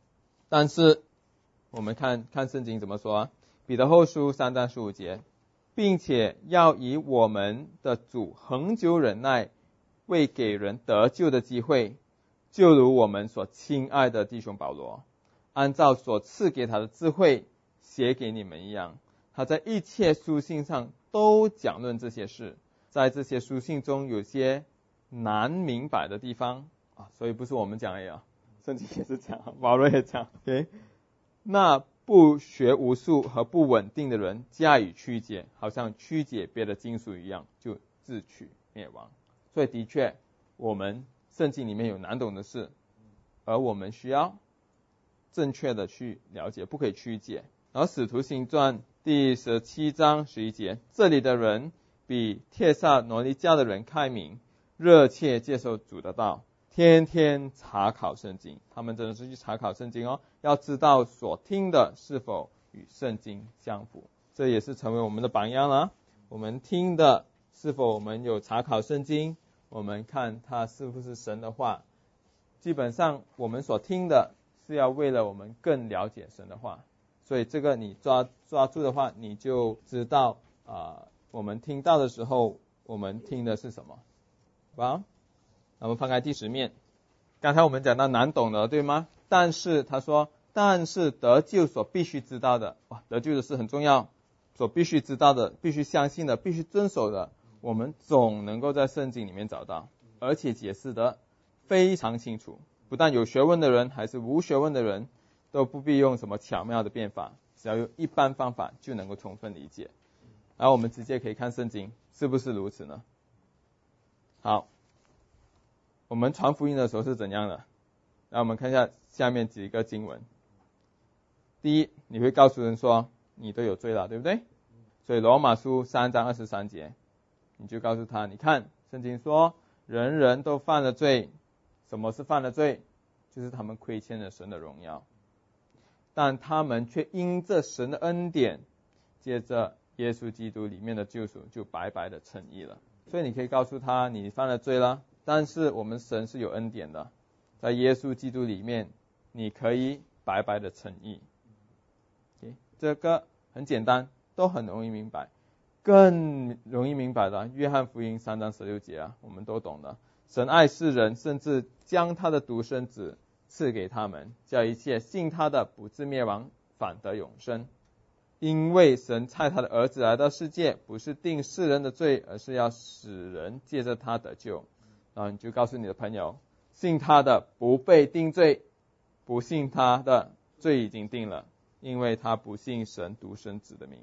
但是我们看圣经怎么说啊？彼得后书3章15节，并且要以我们的主恒久忍耐，为给人得救的机会，就如我们所亲爱的弟兄保罗按照所赐给他的智慧写给你们一样，他在一切书信上都讲论这些事。在这些书信中有些难明白的地方啊，所以不是我们讲而已啊，圣经也是讲，保罗也讲。OK， 那不学无术和不稳定的人加以曲解，好像曲解别的经书一样，就自取灭亡。所以的确，我们圣经里面有难懂的事，而我们需要正确的去了解，不可以曲解。然后使徒行传第17章11节，这里的人比帖撒罗尼迦的人开明，热切接受主的道，天天查考圣经。他们真的是去查考圣经哦，要知道所听的是否与圣经相符。这也是成为我们的榜样啦。我们听的是否我们有查考圣经，我们看它是不是神的话。基本上我们所听的是要为了我们更了解神的话，所以这个你抓住的话，你就知道我们听到的时候，我们听的是什么。好，那我们翻开第10面。刚才我们讲到难懂的，对吗？但是他说，但是得救所必须知道的，得救的事很重要，所必须知道的，必须相信的，必须遵守的，我们总能够在圣经里面找到，而且解释得非常清楚。不但有学问的人，还是无学问的人，都不必用什么巧妙的变法，只要用一般方法就能够充分理解。然后我们直接可以看圣经，是不是如此呢？好，我们传福音的时候是怎样的？让我们看一下下面几个经文。第一，你会告诉人说你都有罪了，对不对？所以罗马书3章23节，你就告诉他，你看圣经说人人都犯了罪。什么是犯了罪？就是他们亏欠了神的荣耀，但他们却因这神的恩典，借着耶稣基督里面的救赎，就白白的称义了。所以你可以告诉他，你犯了罪了，但是我们神是有恩典的，在耶稣基督里面，你可以白白的称义。这个很简单，都很容易明白。更容易明白的，约翰福音3章16节啊，我们都懂的。神爱世人，甚至将他的独生子赐给他们，叫一切信他的不至灭亡，反得永生。因为神差他的儿子来到世界，不是定世人的罪，而是要使人借着他得救。然后你就告诉你的朋友，信他的不被定罪，不信他的罪已经定了，因为他不信神独生子的名。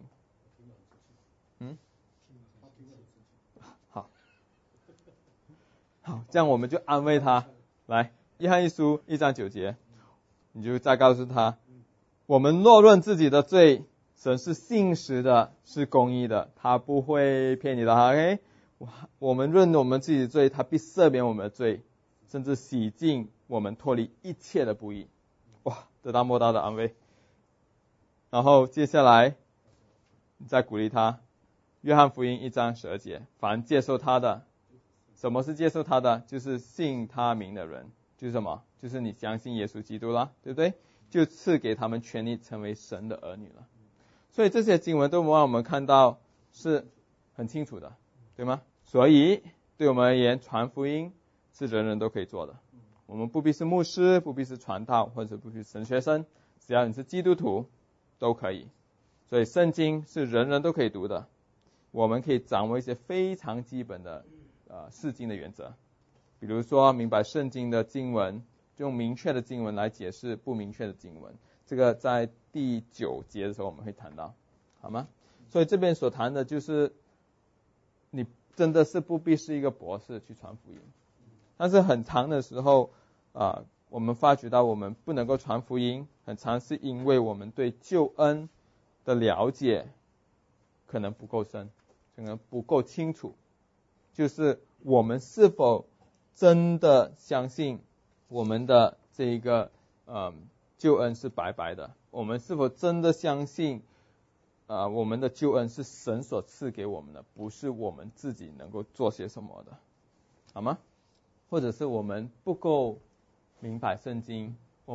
好，这样我们就安慰他。来，约翰一书1章9节，你就再告诉他，我们若论自己的罪，神是信实的，是公义的，他不会骗你的。OK， 我们论我们自己的罪，他必赦免我们的罪，甚至洗净我们脱离一切的不义。哇，得到莫大的安慰。然后接下来你再鼓励他，约翰福音1章12节，凡接受他的，什么是接受他的？就是信他名的人，就是什么？就是你相信耶稣基督了，对不对？就赐给他们权利成为神的儿女了。所以这些经文都让我们看到是很清楚的，对吗？所以对我们而言，传福音是人人都可以做的。我们不必是牧师，不必是传道，或者不必是神学生，只要你是基督徒都可以。所以圣经是人人都可以读的，我们可以掌握一些非常基本的释经的原则，比如说明白圣经的经文，用明确的经文来解释不明确的经文，这个在第9节的时候我们会谈到，好吗？所以这边所谈的就是你真的是不必是一个博士去传福音，但是很长的时候我们发觉到我们不能够传福音，很长是因为我们对救恩的了解可能不够深，可能不够清楚，就是我们是否真的相信我们的这一个救恩是白白的，我们是否真的相信我们的救恩是神所赐给我们的，不是我们自己能够做些什么的，好吗？或者是我们不够明白圣经，我们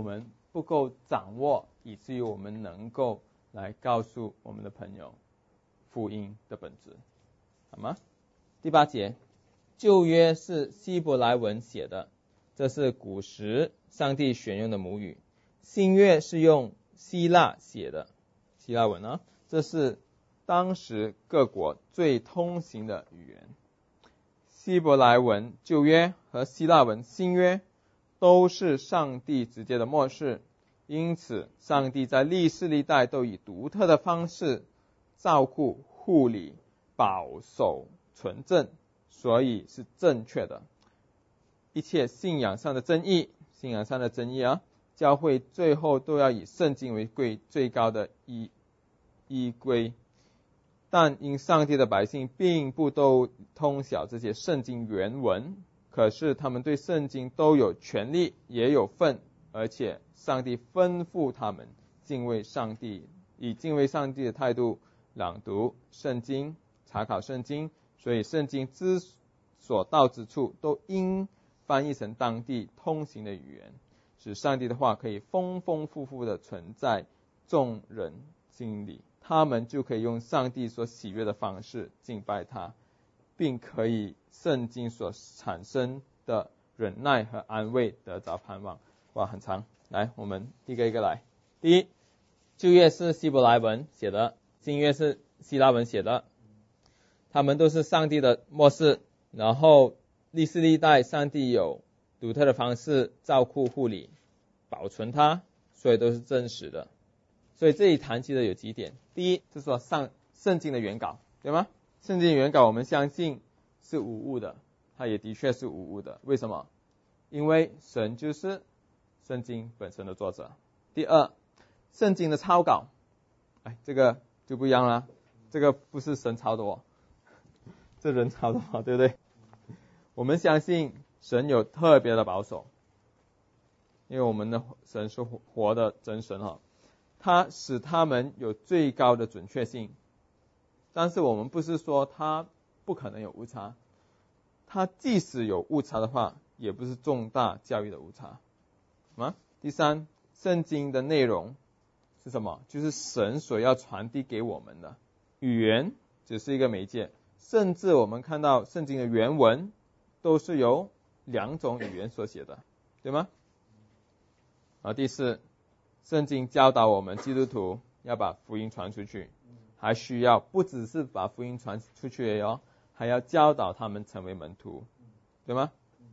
不够掌握，以至于我们能够来告诉我们的朋友福音的本质，好吗？第8节，旧约是希伯来文写的，这是古时上帝选用的母语。新约是用希腊写的，希腊文啊，这是当时各国最通行的语言。希伯来文旧约和希腊文新约都是上帝直接的默示，因此上帝在历世历代都以独特的方式照顾、护理、保守、纯正，所以是正确的。一切信仰上的争议啊，教会最后都要以圣经为最高的依归。但因上帝的百姓并不都通晓这些圣经原文，可是他们对圣经都有权利也有份，而且上帝吩咐他们敬畏上帝，以敬畏上帝的态度朗读圣经、查考圣经，所以圣经之所到之处都应翻译成当地通行的语言，使上帝的话可以丰丰富富的存在众人心里，他们就可以用上帝所喜悦的方式敬拜他，并可以圣经所产生的忍耐和安慰得着盼望。哇，很长，来，我们一个一个来。第一，旧约是希伯来文写的，新约是希腊文写的，他们都是上帝的默示，然后历世历代上帝有独特的方式照顾、护理、保存它，所以都是真实的。所以这里谈及的有几点。第一，是说圣经的原稿，对吗？圣经原稿我们相信是无误的，它也的确是无误的。为什么？因为神就是圣经本身的作者。第二，圣经的抄稿，这个就不一样了，这个不是神抄的哦，这人抄的哦，对不对？我们相信神有特别的保守，因为我们的神是活的真神哈，他使他们有最高的准确性。但是我们不是说他不可能有误差，他即使有误差的话，也不是重大教育的误差。第三，圣经的内容是什么？就是神所要传递给我们的。语言只是一个媒介，甚至我们看到圣经的原文都是由2种语言所写的，对吗？第四，圣经教导我们基督徒要把福音传出去，还需要不只是把福音传出去而已，还要教导他们成为门徒，对吗？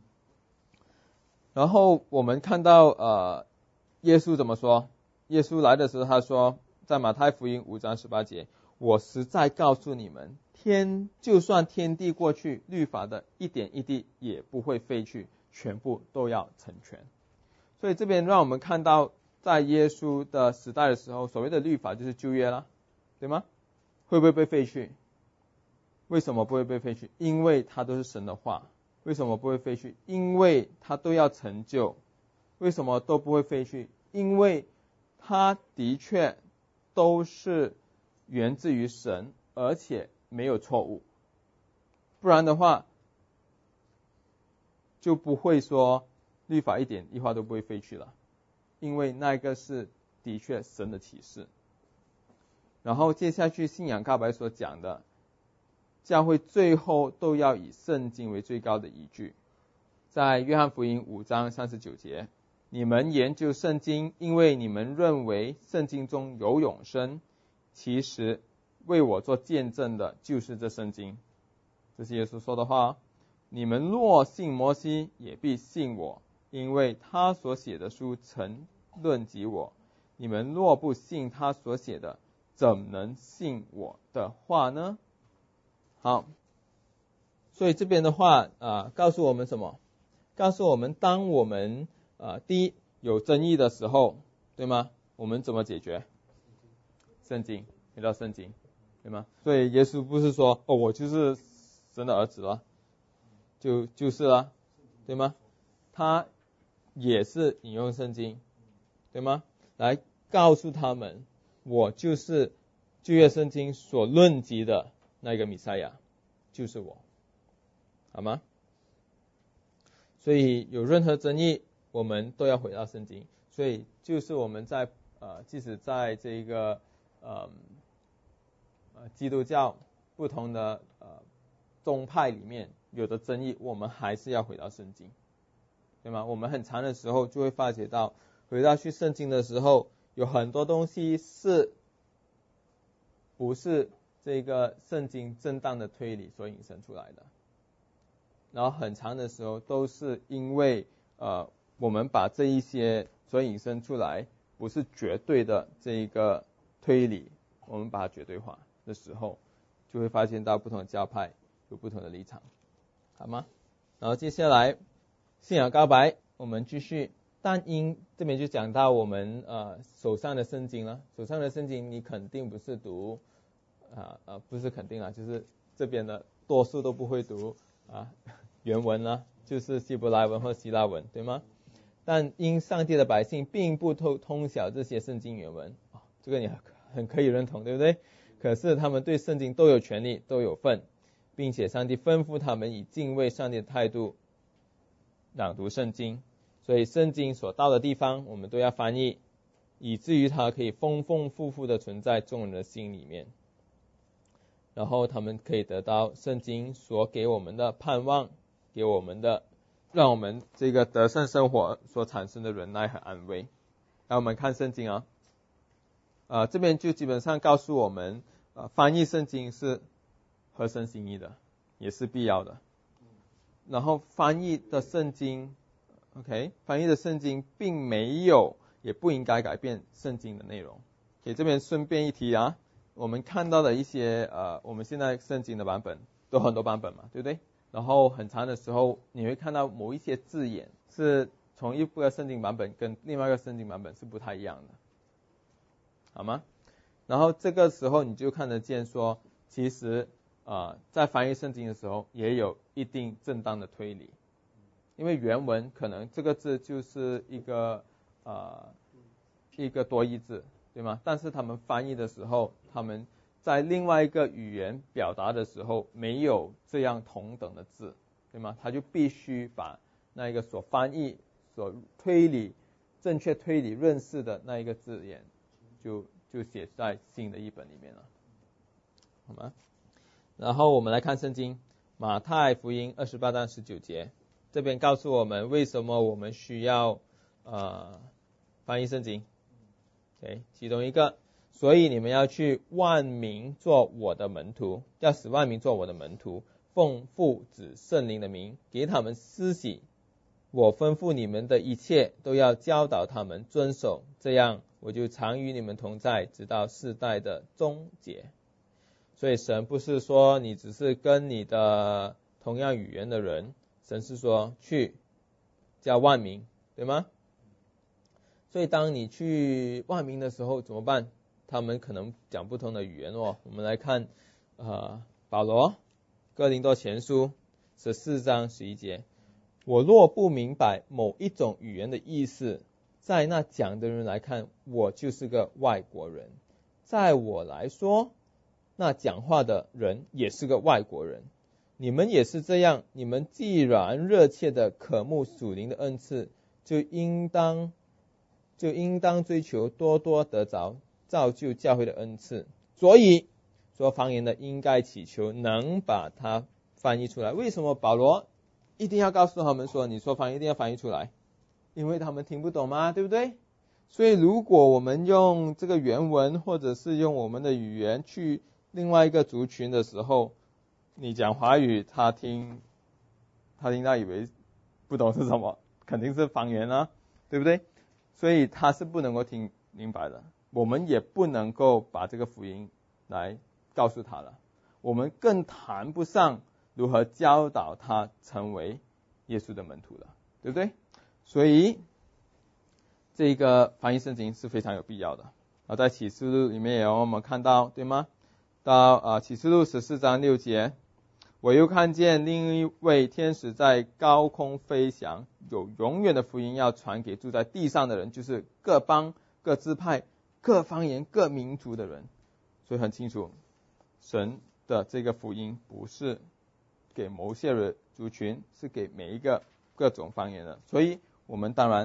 然后我们看到耶稣怎么说？耶稣来的时候他说，在马太福音5章18节，我实在告诉你们，就算天地过去，律法的一点一滴也不会废去，全部都要成全。所以这边让我们看到，在耶稣的时代的时候，所谓的律法就是旧约了，对吗？会不会被废去？为什么不会被废去？因为它都是神的话。为什么不会废去？因为它都要成就。为什么都不会废去？因为它的确都是源自于神，而且没有错误。不然的话，就不会说律法一点一划都不会废去了，因为那个是的确神的启示。然后接下去信仰告白所讲的，教会最后都要以圣经为最高的依据。在约翰福音5章39节，你们研究圣经，因为你们认为圣经中有永生，其实为我做见证的就是这圣经。这是耶稣说的话，你们若信摩西，也必信我，因为他所写的书曾论及我。你们若不信他所写的，怎能信我的话呢？好，所以这边的话告诉我们什么？告诉我们当我们第一有争议的时候，对吗？我们怎么解决？圣经，回到圣经，对吗？所以耶稣不是说我就是神的儿子了，就是了，对吗？他也是引用圣经，对吗？来告诉他们，我就是旧约圣经所论及的那个弥赛亚，就是我，好吗？所以有任何争议，我们都要回到圣经。 所以就是我们在即使在这个基督教不同的宗派里面有的争议，我们还是要回到圣经，对吗？我们很长的时候就会发觉到，回到去圣经的时候，有很多东西是不是这个圣经正当的推理所引申出来的，然后很长的时候都是因为我们把这一些所引申出来不是绝对的这一个推理，我们把它绝对化的时候，就会发现到不同的教派有不同的立场，好吗？然后接下来信仰告白，我们继续。但因这边就讲到我们手上的圣经了，手上的圣经你肯定不是读不是肯定啊，就是这边的多数都不会读原文啦，就是希伯来文或希腊文，对吗？但因上帝的百姓并不通晓这些圣经原文，这个你很可以认同，对不对？可是他们对圣经都有权利，都有份，并且上帝吩咐他们以敬畏上帝的态度朗读圣经，所以圣经所到的地方我们都要翻译，以至于它可以丰丰富富的存在众人的心里面，然后他们可以得到圣经所给我们的盼望，给我们的让我们这个得胜生活所产生的忍耐和安慰。让我们看圣经这边就基本上告诉我们翻译圣经是合神心意的，也是必要的。然后翻译的圣经翻译的圣经并没有也不应该改变圣经的内容。这边顺便一提我们看到的一些我们现在圣经的版本都很多版本嘛，对不对？然后很长的时候你会看到某一些字眼是从一个圣经版本跟另外一个圣经版本是不太一样的，好吗？然后这个时候你就看得见说，其实在翻译圣经的时候也有一定正当的推理，因为原文可能这个字就是一个多义字，对吗？但是他们翻译的时候，他们在另外一个语言表达的时候没有这样同等的字，对吗？他就必须把那一个所翻译所推理正确推理认识的那一个字眼就写在新的译本里面了，好吗？然后我们来看圣经马太福音28章19节，这边告诉我们为什么我们需要翻译圣经。其中一个，所以你们要去万民做我的门徒，要使万民做我的门徒，奉父子圣灵的名给他们施洗，我吩咐你们的一切都要教导他们遵守，这样我就常与你们同在，直到世代的终结。所以神不是说你只是跟你的同样语言的人，神是说去教万民，对吗？所以当你去万民的时候怎么办？他们可能讲不同的语言我们来看保罗哥林多前书14章11节，我若不明白某一种语言的意思，在那讲的人来看，我就是个外国人，在我来说，那讲话的人也是个外国人。你们也是这样，你们既然热切的渴慕属灵的恩赐，就应当追求多多得着造就教会的恩赐。所以说方言的应该祈求能把它翻译出来。为什么保罗一定要告诉他们说你说方言一定要翻译出来？因为他们听不懂嘛，对不对？所以如果我们用这个原文或者是用我们的语言去另外一个族群的时候，你讲华语他听到以为不懂是什么，肯定是方言对不对？所以他是不能够听明白的，我们也不能够把这个福音来告诉他了，我们更谈不上如何教导他成为耶稣的门徒了，对不对？所以这个翻译圣经是非常有必要的。在启示录里面也有我们看到，对吗？到启示录14章6节，我又看见另一位天使在高空飞翔，有永远的福音要传给住在地上的人，就是各邦、各支派、各方言、各民族的人。所以很清楚，神的这个福音不是给某些人族群，是给每一个各种方言的。所以我们当然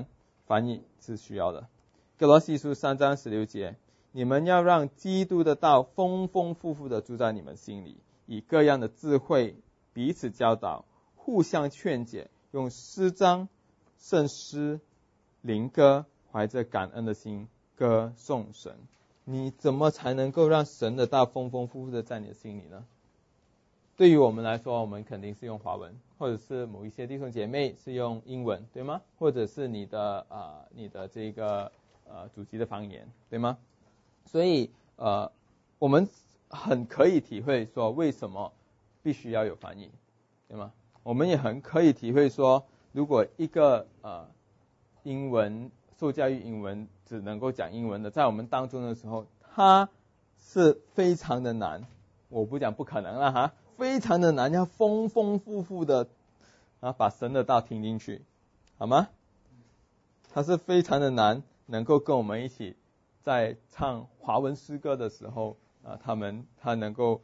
翻译是需要的。歌罗西书3章16节，你们要让基督的道丰丰富富的住在你们心里，以各样的智慧彼此教导，互相劝解，用诗章、圣诗、灵歌，怀着感恩的心歌颂神。你怎么才能够让神的道丰丰富富的在你的心里呢？对于我们来说，我们肯定是用华文，或者是某一些弟兄姐妹是用英文，对吗？或者是你的这个祖籍的方言，对吗？所以我们很可以体会说为什么必须要有翻译，对吗？我们也很可以体会说，如果一个英文受教育英文只能够讲英文的，在我们当中的时候，它是非常的难。我不讲不可能了哈，非常的难，要丰丰富富的把神的道听进去，好吗？它是非常的难，能够跟我们一起在唱华文诗歌的时候他能够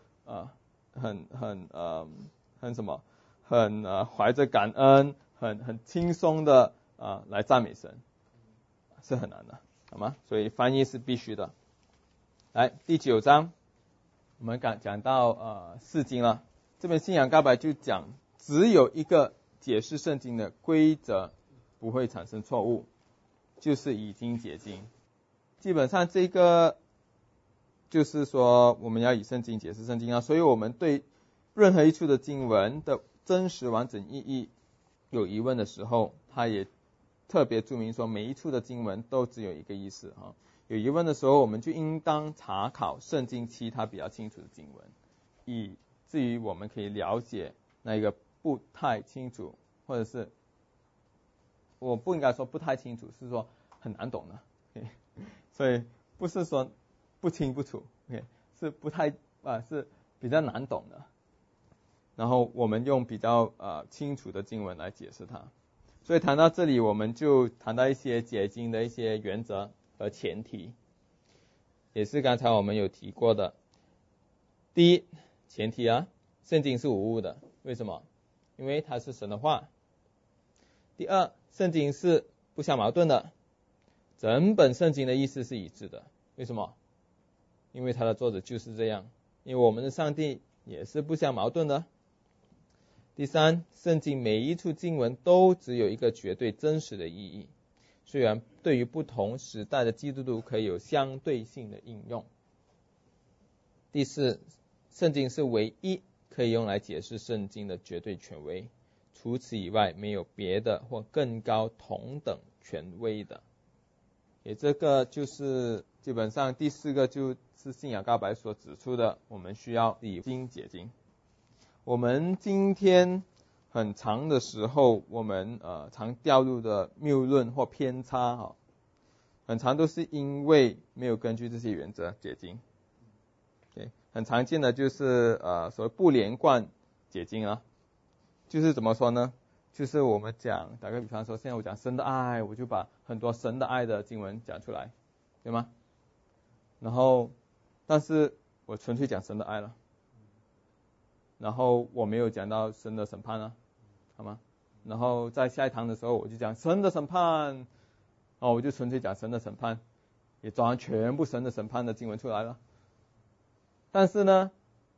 很怀着感恩，很轻松的来赞美神，是很难的，好吗？所以翻译是必须的。来，第9章我们讲到释经了。这边信仰告白就讲，只有一个解释圣经的规则不会产生错误，就是已经解经。基本上这个就是说我们要以圣经解释圣经啊，所以我们对任何一处的经文的真实完整意义有疑问的时候，他也特别注明说每一处的经文都只有一个意思啊。有疑问的时候，我们就应当查考圣经其他比较清楚的经文，以至于我们可以了解那个不太清楚，或者是我不应该说不太清楚，是说很难懂的，所以不是说不清不楚，是不太是比较难懂的。然后我们用比较清楚的经文来解释它。所以谈到这里，我们就谈到一些解经的一些原则和前提，也是刚才我们有提过的。第一前提圣经是无误的，为什么？因为它是神的话。第二，圣经是不相矛盾的，整本圣经的意思是一致的，为什么？因为它的作者就是这样，因为我们的上帝也是不相矛盾的。第三，圣经每一处经文都只有一个绝对真实的意义，虽然对于不同时代的基督徒可以有相对性的应用。第四，圣经是唯一可以用来解释圣经的绝对权威，除此以外没有别的或更高同等权威的。这个就是基本上第4个就是信仰告白所指出的，我们需要以经解经。我们今天很长的时候，我们常掉入的谬论或偏差很常都是因为没有根据这些原则解经。很常见的就是所谓不连贯解经就是怎么说呢？就是我们打个比方说，现在我讲神的爱，我就把很多神的爱的经文讲出来，对吗？然后但是我纯粹讲神的爱了，然后我没有讲到神的审判好吗？然后在下一堂的时候我就讲神的审判，我就纯粹讲神的审判，也抓全部神的审判的经文出来了。但是呢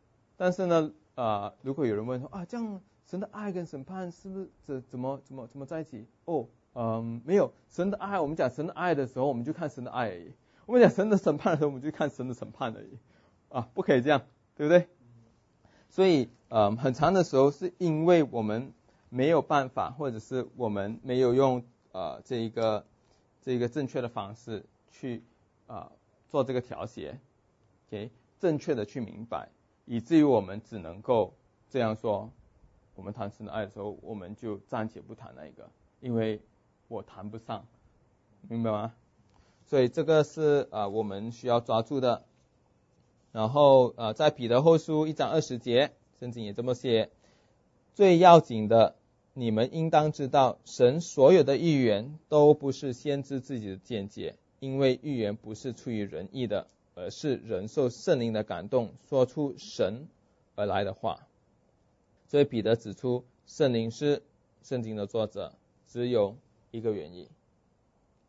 如果有人问说这样神的爱跟审判是不是怎么在一起？没有，神的爱，我们讲神的爱的时候我们就看神的爱而已，我们讲神的审判的时候我们就看神的审判而已不可以这样，对不对？所以很长的时候是因为我们没有办法，或者是我们没有用这一个正确的方式去做这个调谐正确的去明白，以至于我们只能够这样说，我们谈神的爱的时候我们就暂且不谈那一个，因为我谈不上，明白吗？所以这个是我们需要抓住的。然后在彼得后书1章20节，圣经也这么写，最要紧的，你们应当知道，神所有的预言都不是先知自己的见解，因为预言不是出于人意的，而是人受圣灵的感动，说出神而来的话。所以彼得指出，圣灵是圣经的作者，只有一个原意，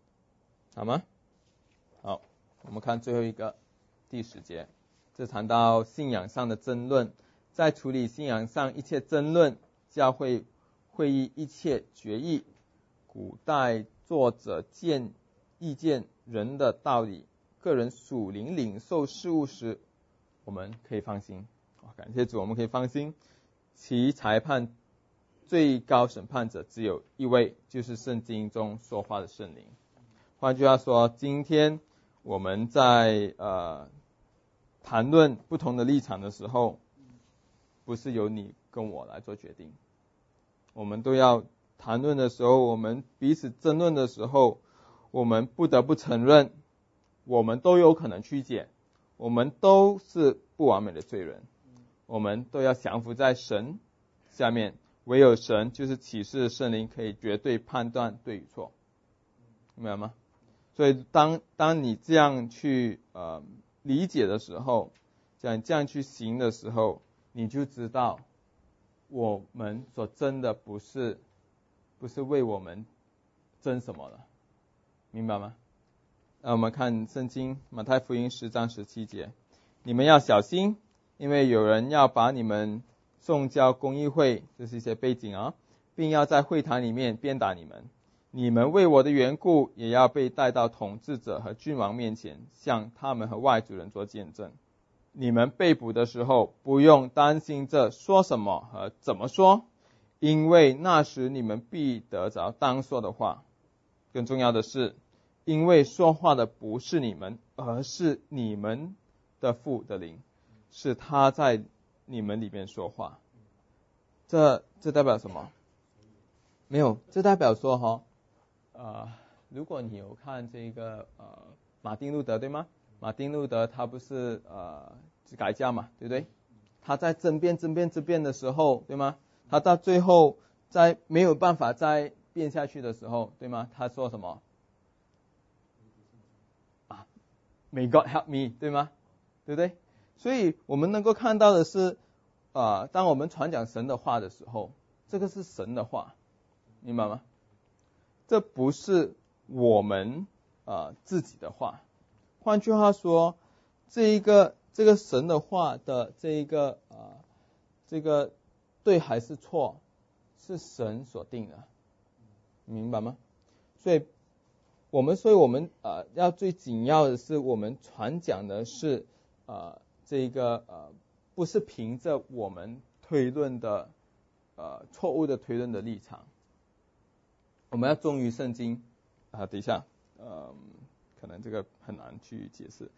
好吗？好，我们看最后一个第10节，这谈到信仰上的争论，在处理信仰上一切争论，教会会议一切决议，古代作者意见人的道理，个人属灵领受事物时，我们可以放心。感谢主，我们可以放心。其裁判最高审判者只有一位，就是圣经中说话的圣灵。换句话说，今天我们在谈论不同的立场的时候，不是由你跟我来做决定。我们都要谈论的时候，我们彼此争论的时候，我们不得不承认，我们都有可能曲解，我们都是不完美的罪人，我们都要降服在神下面，唯有神就是启示的圣灵，可以绝对判断对与错，明白吗？所以当你这样去理解的时候，这样去行的时候，你就知道我们所争的不是为我们争什么了，明白吗？那我们看圣经马太福音10章17节，你们要小心，因为有人要把你们送交公议会，这是一些背景啊，并要在会堂里面鞭打你们。你们为我的缘故，也要被带到统治者和君王面前，向他们和外族人做见证。你们被捕的时候，不用担心这说什么和怎么说，因为那时你们必得着当说的话。更重要的是，因为说话的不是你们，而是你们的父的灵，是他在你们里面说话。这代表什么？没有，这代表说如果你有看这个马丁路德，对吗？马丁路德他不是改教嘛，对不对？他在争辩的时候，对吗？他到最后在没有办法再辩下去的时候，对吗？他说什么？May God help me， 对吗？对不对？所以我们能够看到的是当我们传讲神的话的时候，这个是神的话，明白吗？这不是我们自己的话。换句话说，这个神的话的这个对还是错，是神所定的，明白吗？所以我们要最紧要的是，我们传讲的是不是凭着我们推论的错误的推论的立场。我们要忠于圣经等一下可能这个很难去解释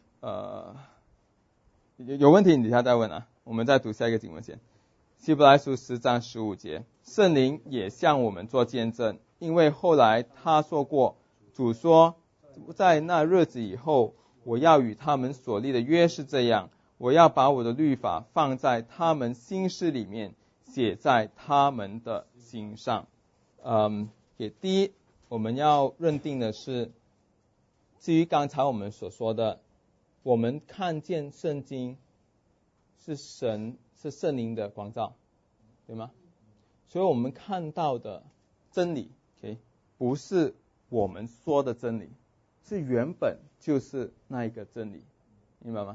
有问题你等一下再问啊。我们再读下一个经文先。希伯来书10章15节，圣灵也向我们做见证，因为后来他说过，主说，在那日子以后，我要与他们所立的约是这样，我要把我的律法放在他们心思里面，写在他们的心上。第一，我们要认定的是，至于刚才我们所说的，我们看见圣经是圣灵的光照，对吗？所以我们看到的真理不是我们说的真理，是原本就是那一个真理，明白吗？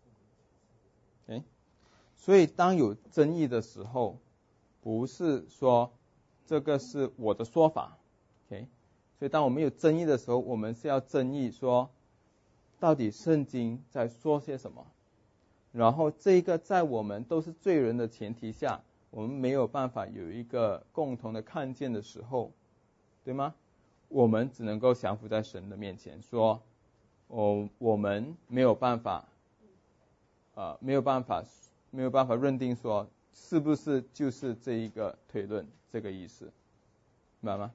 所以当有争议的时候，不是说这个是我的说法所以当我们有争议的时候，我们是要争议说到底圣经在说些什么，然后这个在我们都是罪人的前提下，我们没有办法有一个共同的看见的时候，对吗？我们只能够降服在神的面前，说我们没有办法认定说是不是就是这一个推论这个意思，明白吗？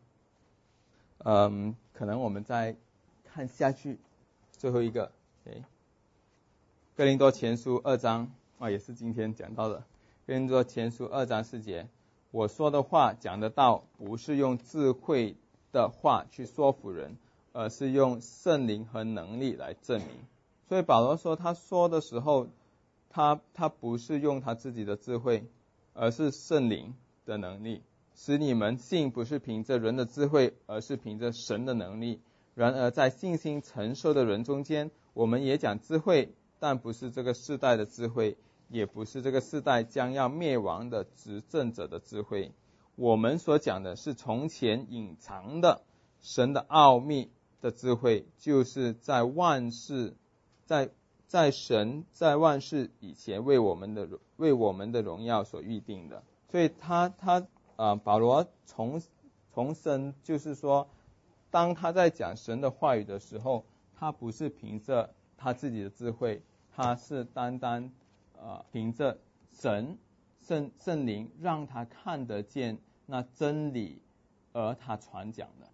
可能我们再看下去最后一个哥林多前书2章也是今天讲到的。哥林多前书2章4节，我说的话讲的道，不是用智慧的话去说服人，而是用圣灵和能力来证明。所以保罗说他说的时候，他不是用他自己的智慧，而是圣灵的能力，使你们信不是凭着人的智慧，而是凭着神的能力。 然而在信心成熟的人中间，我们也讲智慧，但不是这个世代的智慧，也不是这个世代将要灭亡的执政者的智慧。我们所讲的是从前隐藏的神的奥秘的智慧，就是在万事在神在万事以前为我们的荣耀所预定的。所以保罗重申，就是说当他在讲神的话语的时候，他不是凭着他自己的智慧，他是单单凭着圣灵让他看得见那真理而他传讲的。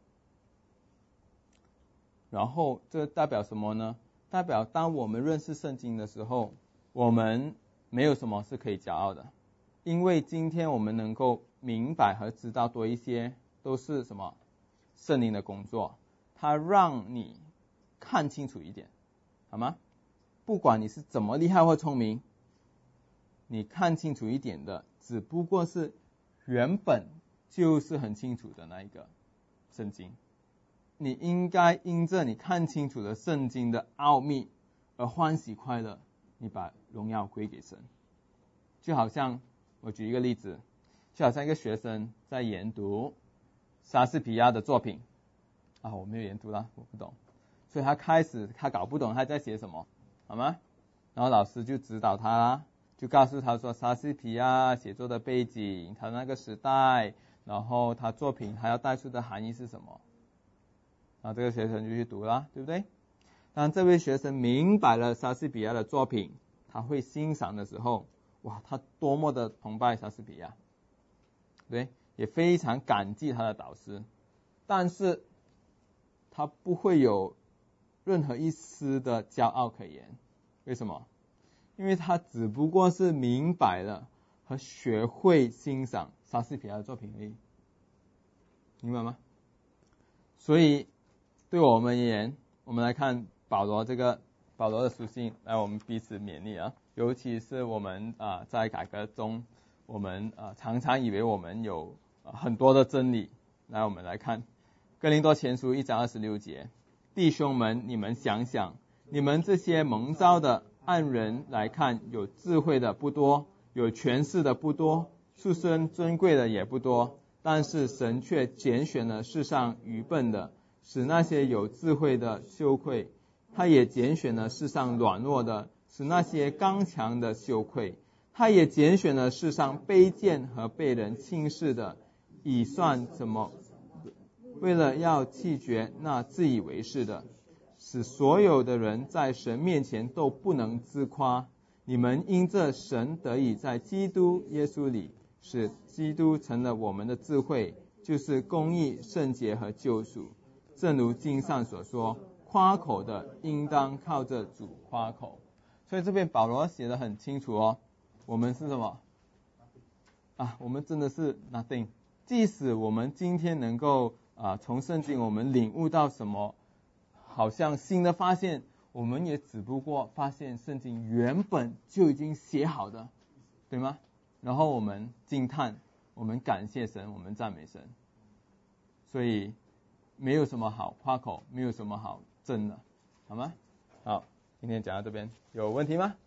然后这代表什么呢？代表当我们认识圣经的时候，我们没有什么是可以骄傲的，因为今天我们能够明白和知道多一些，都是什么？圣灵的工作，他让你看清楚一点，好吗？不管你是怎么厉害或聪明，你看清楚一点的，只不过是原本就是很清楚的那一个圣经。你应该因着你看清楚了圣经的奥秘而欢喜快乐，你把荣耀归给神。就好像我举一个例子，就好像一个学生在研读莎士比亚的作品我没有研读啦，我不懂，所以他搞不懂他在写什么，好吗？然后老师就指导他啦，就告诉他说莎士比亚写作的背景，他那个时代，然后他作品他要带出的含义是什么。这个学生就去读啦，对不对？当这位学生明白了莎士比亚的作品，他会欣赏的时候，哇，他多么的崇拜莎士比亚，对，也非常感激他的导师，但是他不会有任何一丝的骄傲可言。为什么？因为他只不过是明白了和学会欣赏莎士比亚的作品而已，明白吗？所以对我们而言，我们来看保罗的书信，来我们彼此勉励尤其是我们在改革中，我们常常以为我们有很多的真理。来我们来看哥林多前书1章26节，弟兄们，你们想想，你们这些蒙召的，按人来看，有智慧的不多，有权势的不多，出身尊贵的也不多，但是神却拣选了世上愚笨的，使那些有智慧的羞愧；他也拣选了世上软弱的，使那些刚强的羞愧；他也拣选了世上卑贱和被人轻视的，以算什么？为了要弃绝那自以为是的，使所有的人在神面前都不能自夸。你们因这神得以在基督耶稣里，使基督成了我们的智慧，就是公义、圣洁和救赎。正如经上所说，夸口的应当靠着主夸口。所以这边保罗写得很清楚我们是什么我们真的是 nothing。 即使我们今天能够从圣经我们领悟到什么好像新的发现，我们也只不过发现圣经原本就已经写好的，对吗？然后我们惊叹，我们感谢神，我们赞美神。所以没有什么好夸口，没有什么好争的，好吗？好，今天讲到这边，有问题吗？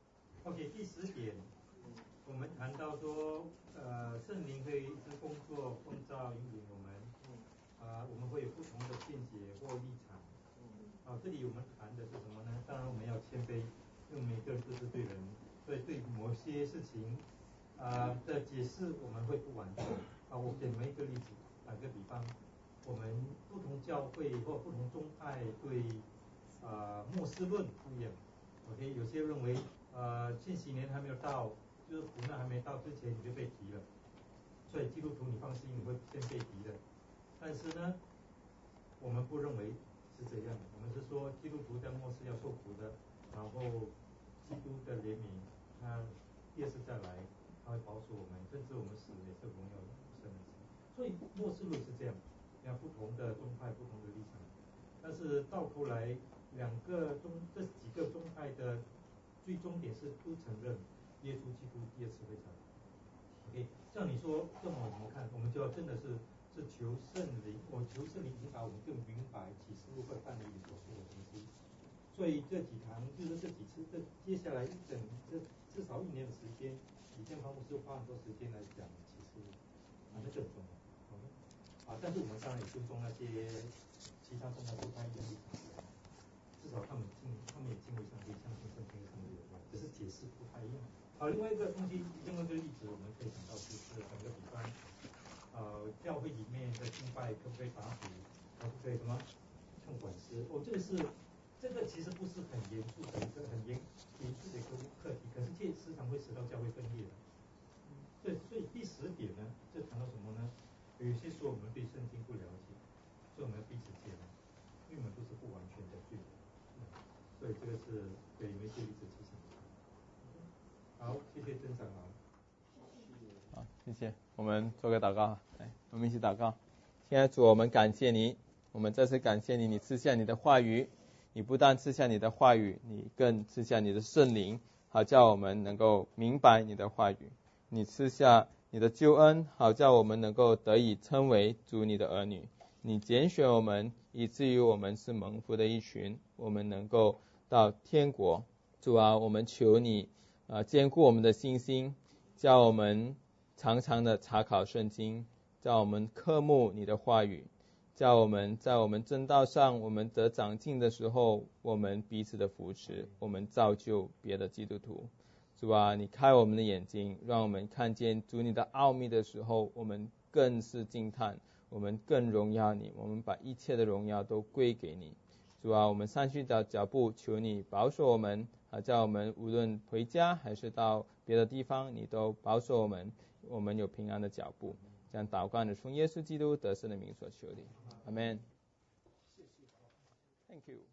OK， 第10点，我们谈到说，圣灵会一直工作、创造、引领我们，我们会有不同的见解或立场。这里我们谈的是什么呢？当然我们要谦卑，因为每个人都是对人，所以对某些事情的解释我们会不完全。我给你们一个例子，打个比方，我们不同教会或不同宗派对末世论不一样。OK， 有些认为千禧年还没有到，就是苦难还没到之前你就被提了，所以基督徒你放心，你会先被提的。但是呢，我们不认为是这样的，我们是说基督徒在末世要受苦的，然后基督的怜悯，他第二次再来，他会保守我们，甚至我们死也是荣耀神的。所以末世论是这样，有不同的宗派，不同的立场。但是到头来，这几个宗派的最终点是都承认耶稣基督第二次会来。OK， 像你说这么我们看，我们就要真的是是求圣灵，我求圣灵引导我们更明白启示录和但以理所说的东西。所以这几堂就是这几次，接下来这至少1年的时间，以前潘牧师花很多时间来讲启示录，那个很重要。但是我们当然也尊重那些其他宗教不太一样的立场，至少他们也敬畏上帝，相信圣经的上帝有关，只是解释不太一样。另外一个东西，另外一个例子，我们可以想到就是打个比方，教会里面的敬拜可不可以打鼓，可不可以什么唱管诗？这个其实不是很严肃的一个严肃的一个课题，可是这时常会使到教会分裂的。所以第10点呢，就谈到什么呢？有些时候我们对圣经不了解，所以我们要彼此接纳，因为我们都是不完全的罪人。所以这个是给一些例子提醒。好，谢谢曾长老。 好，谢谢。我们做个祷告，来，我们一起祷告。亲爱的主，我们感谢你，我们再次感谢你，你赐下你的话语，你不但赐下你的话语，你更赐下你的圣灵，好叫我们能够明白你的话语。你赐下你的救恩，好叫我们能够得以称为主你的儿女。你拣选我们，以至于我们是蒙福的一群，我们能够到天国。主啊，我们求你坚固我们的信心，叫我们常常的查考圣经，叫我们渴慕你的话语，叫我们在我们正道上我们得长进的时候，我们彼此的扶持，我们造就别的基督徒。主啊，你开我们的眼睛，让我们看见主你的奥秘的时候，我们更是惊叹，我们更荣耀你，我们把一切的荣耀都归给你。主啊，我们上去的脚步，求你保守我们，叫我们无论回家还是到别的地方，你都保守我们，我们有平安的脚步。这样祷告的从耶稣基督得胜的名所求的，阿们。Thank you.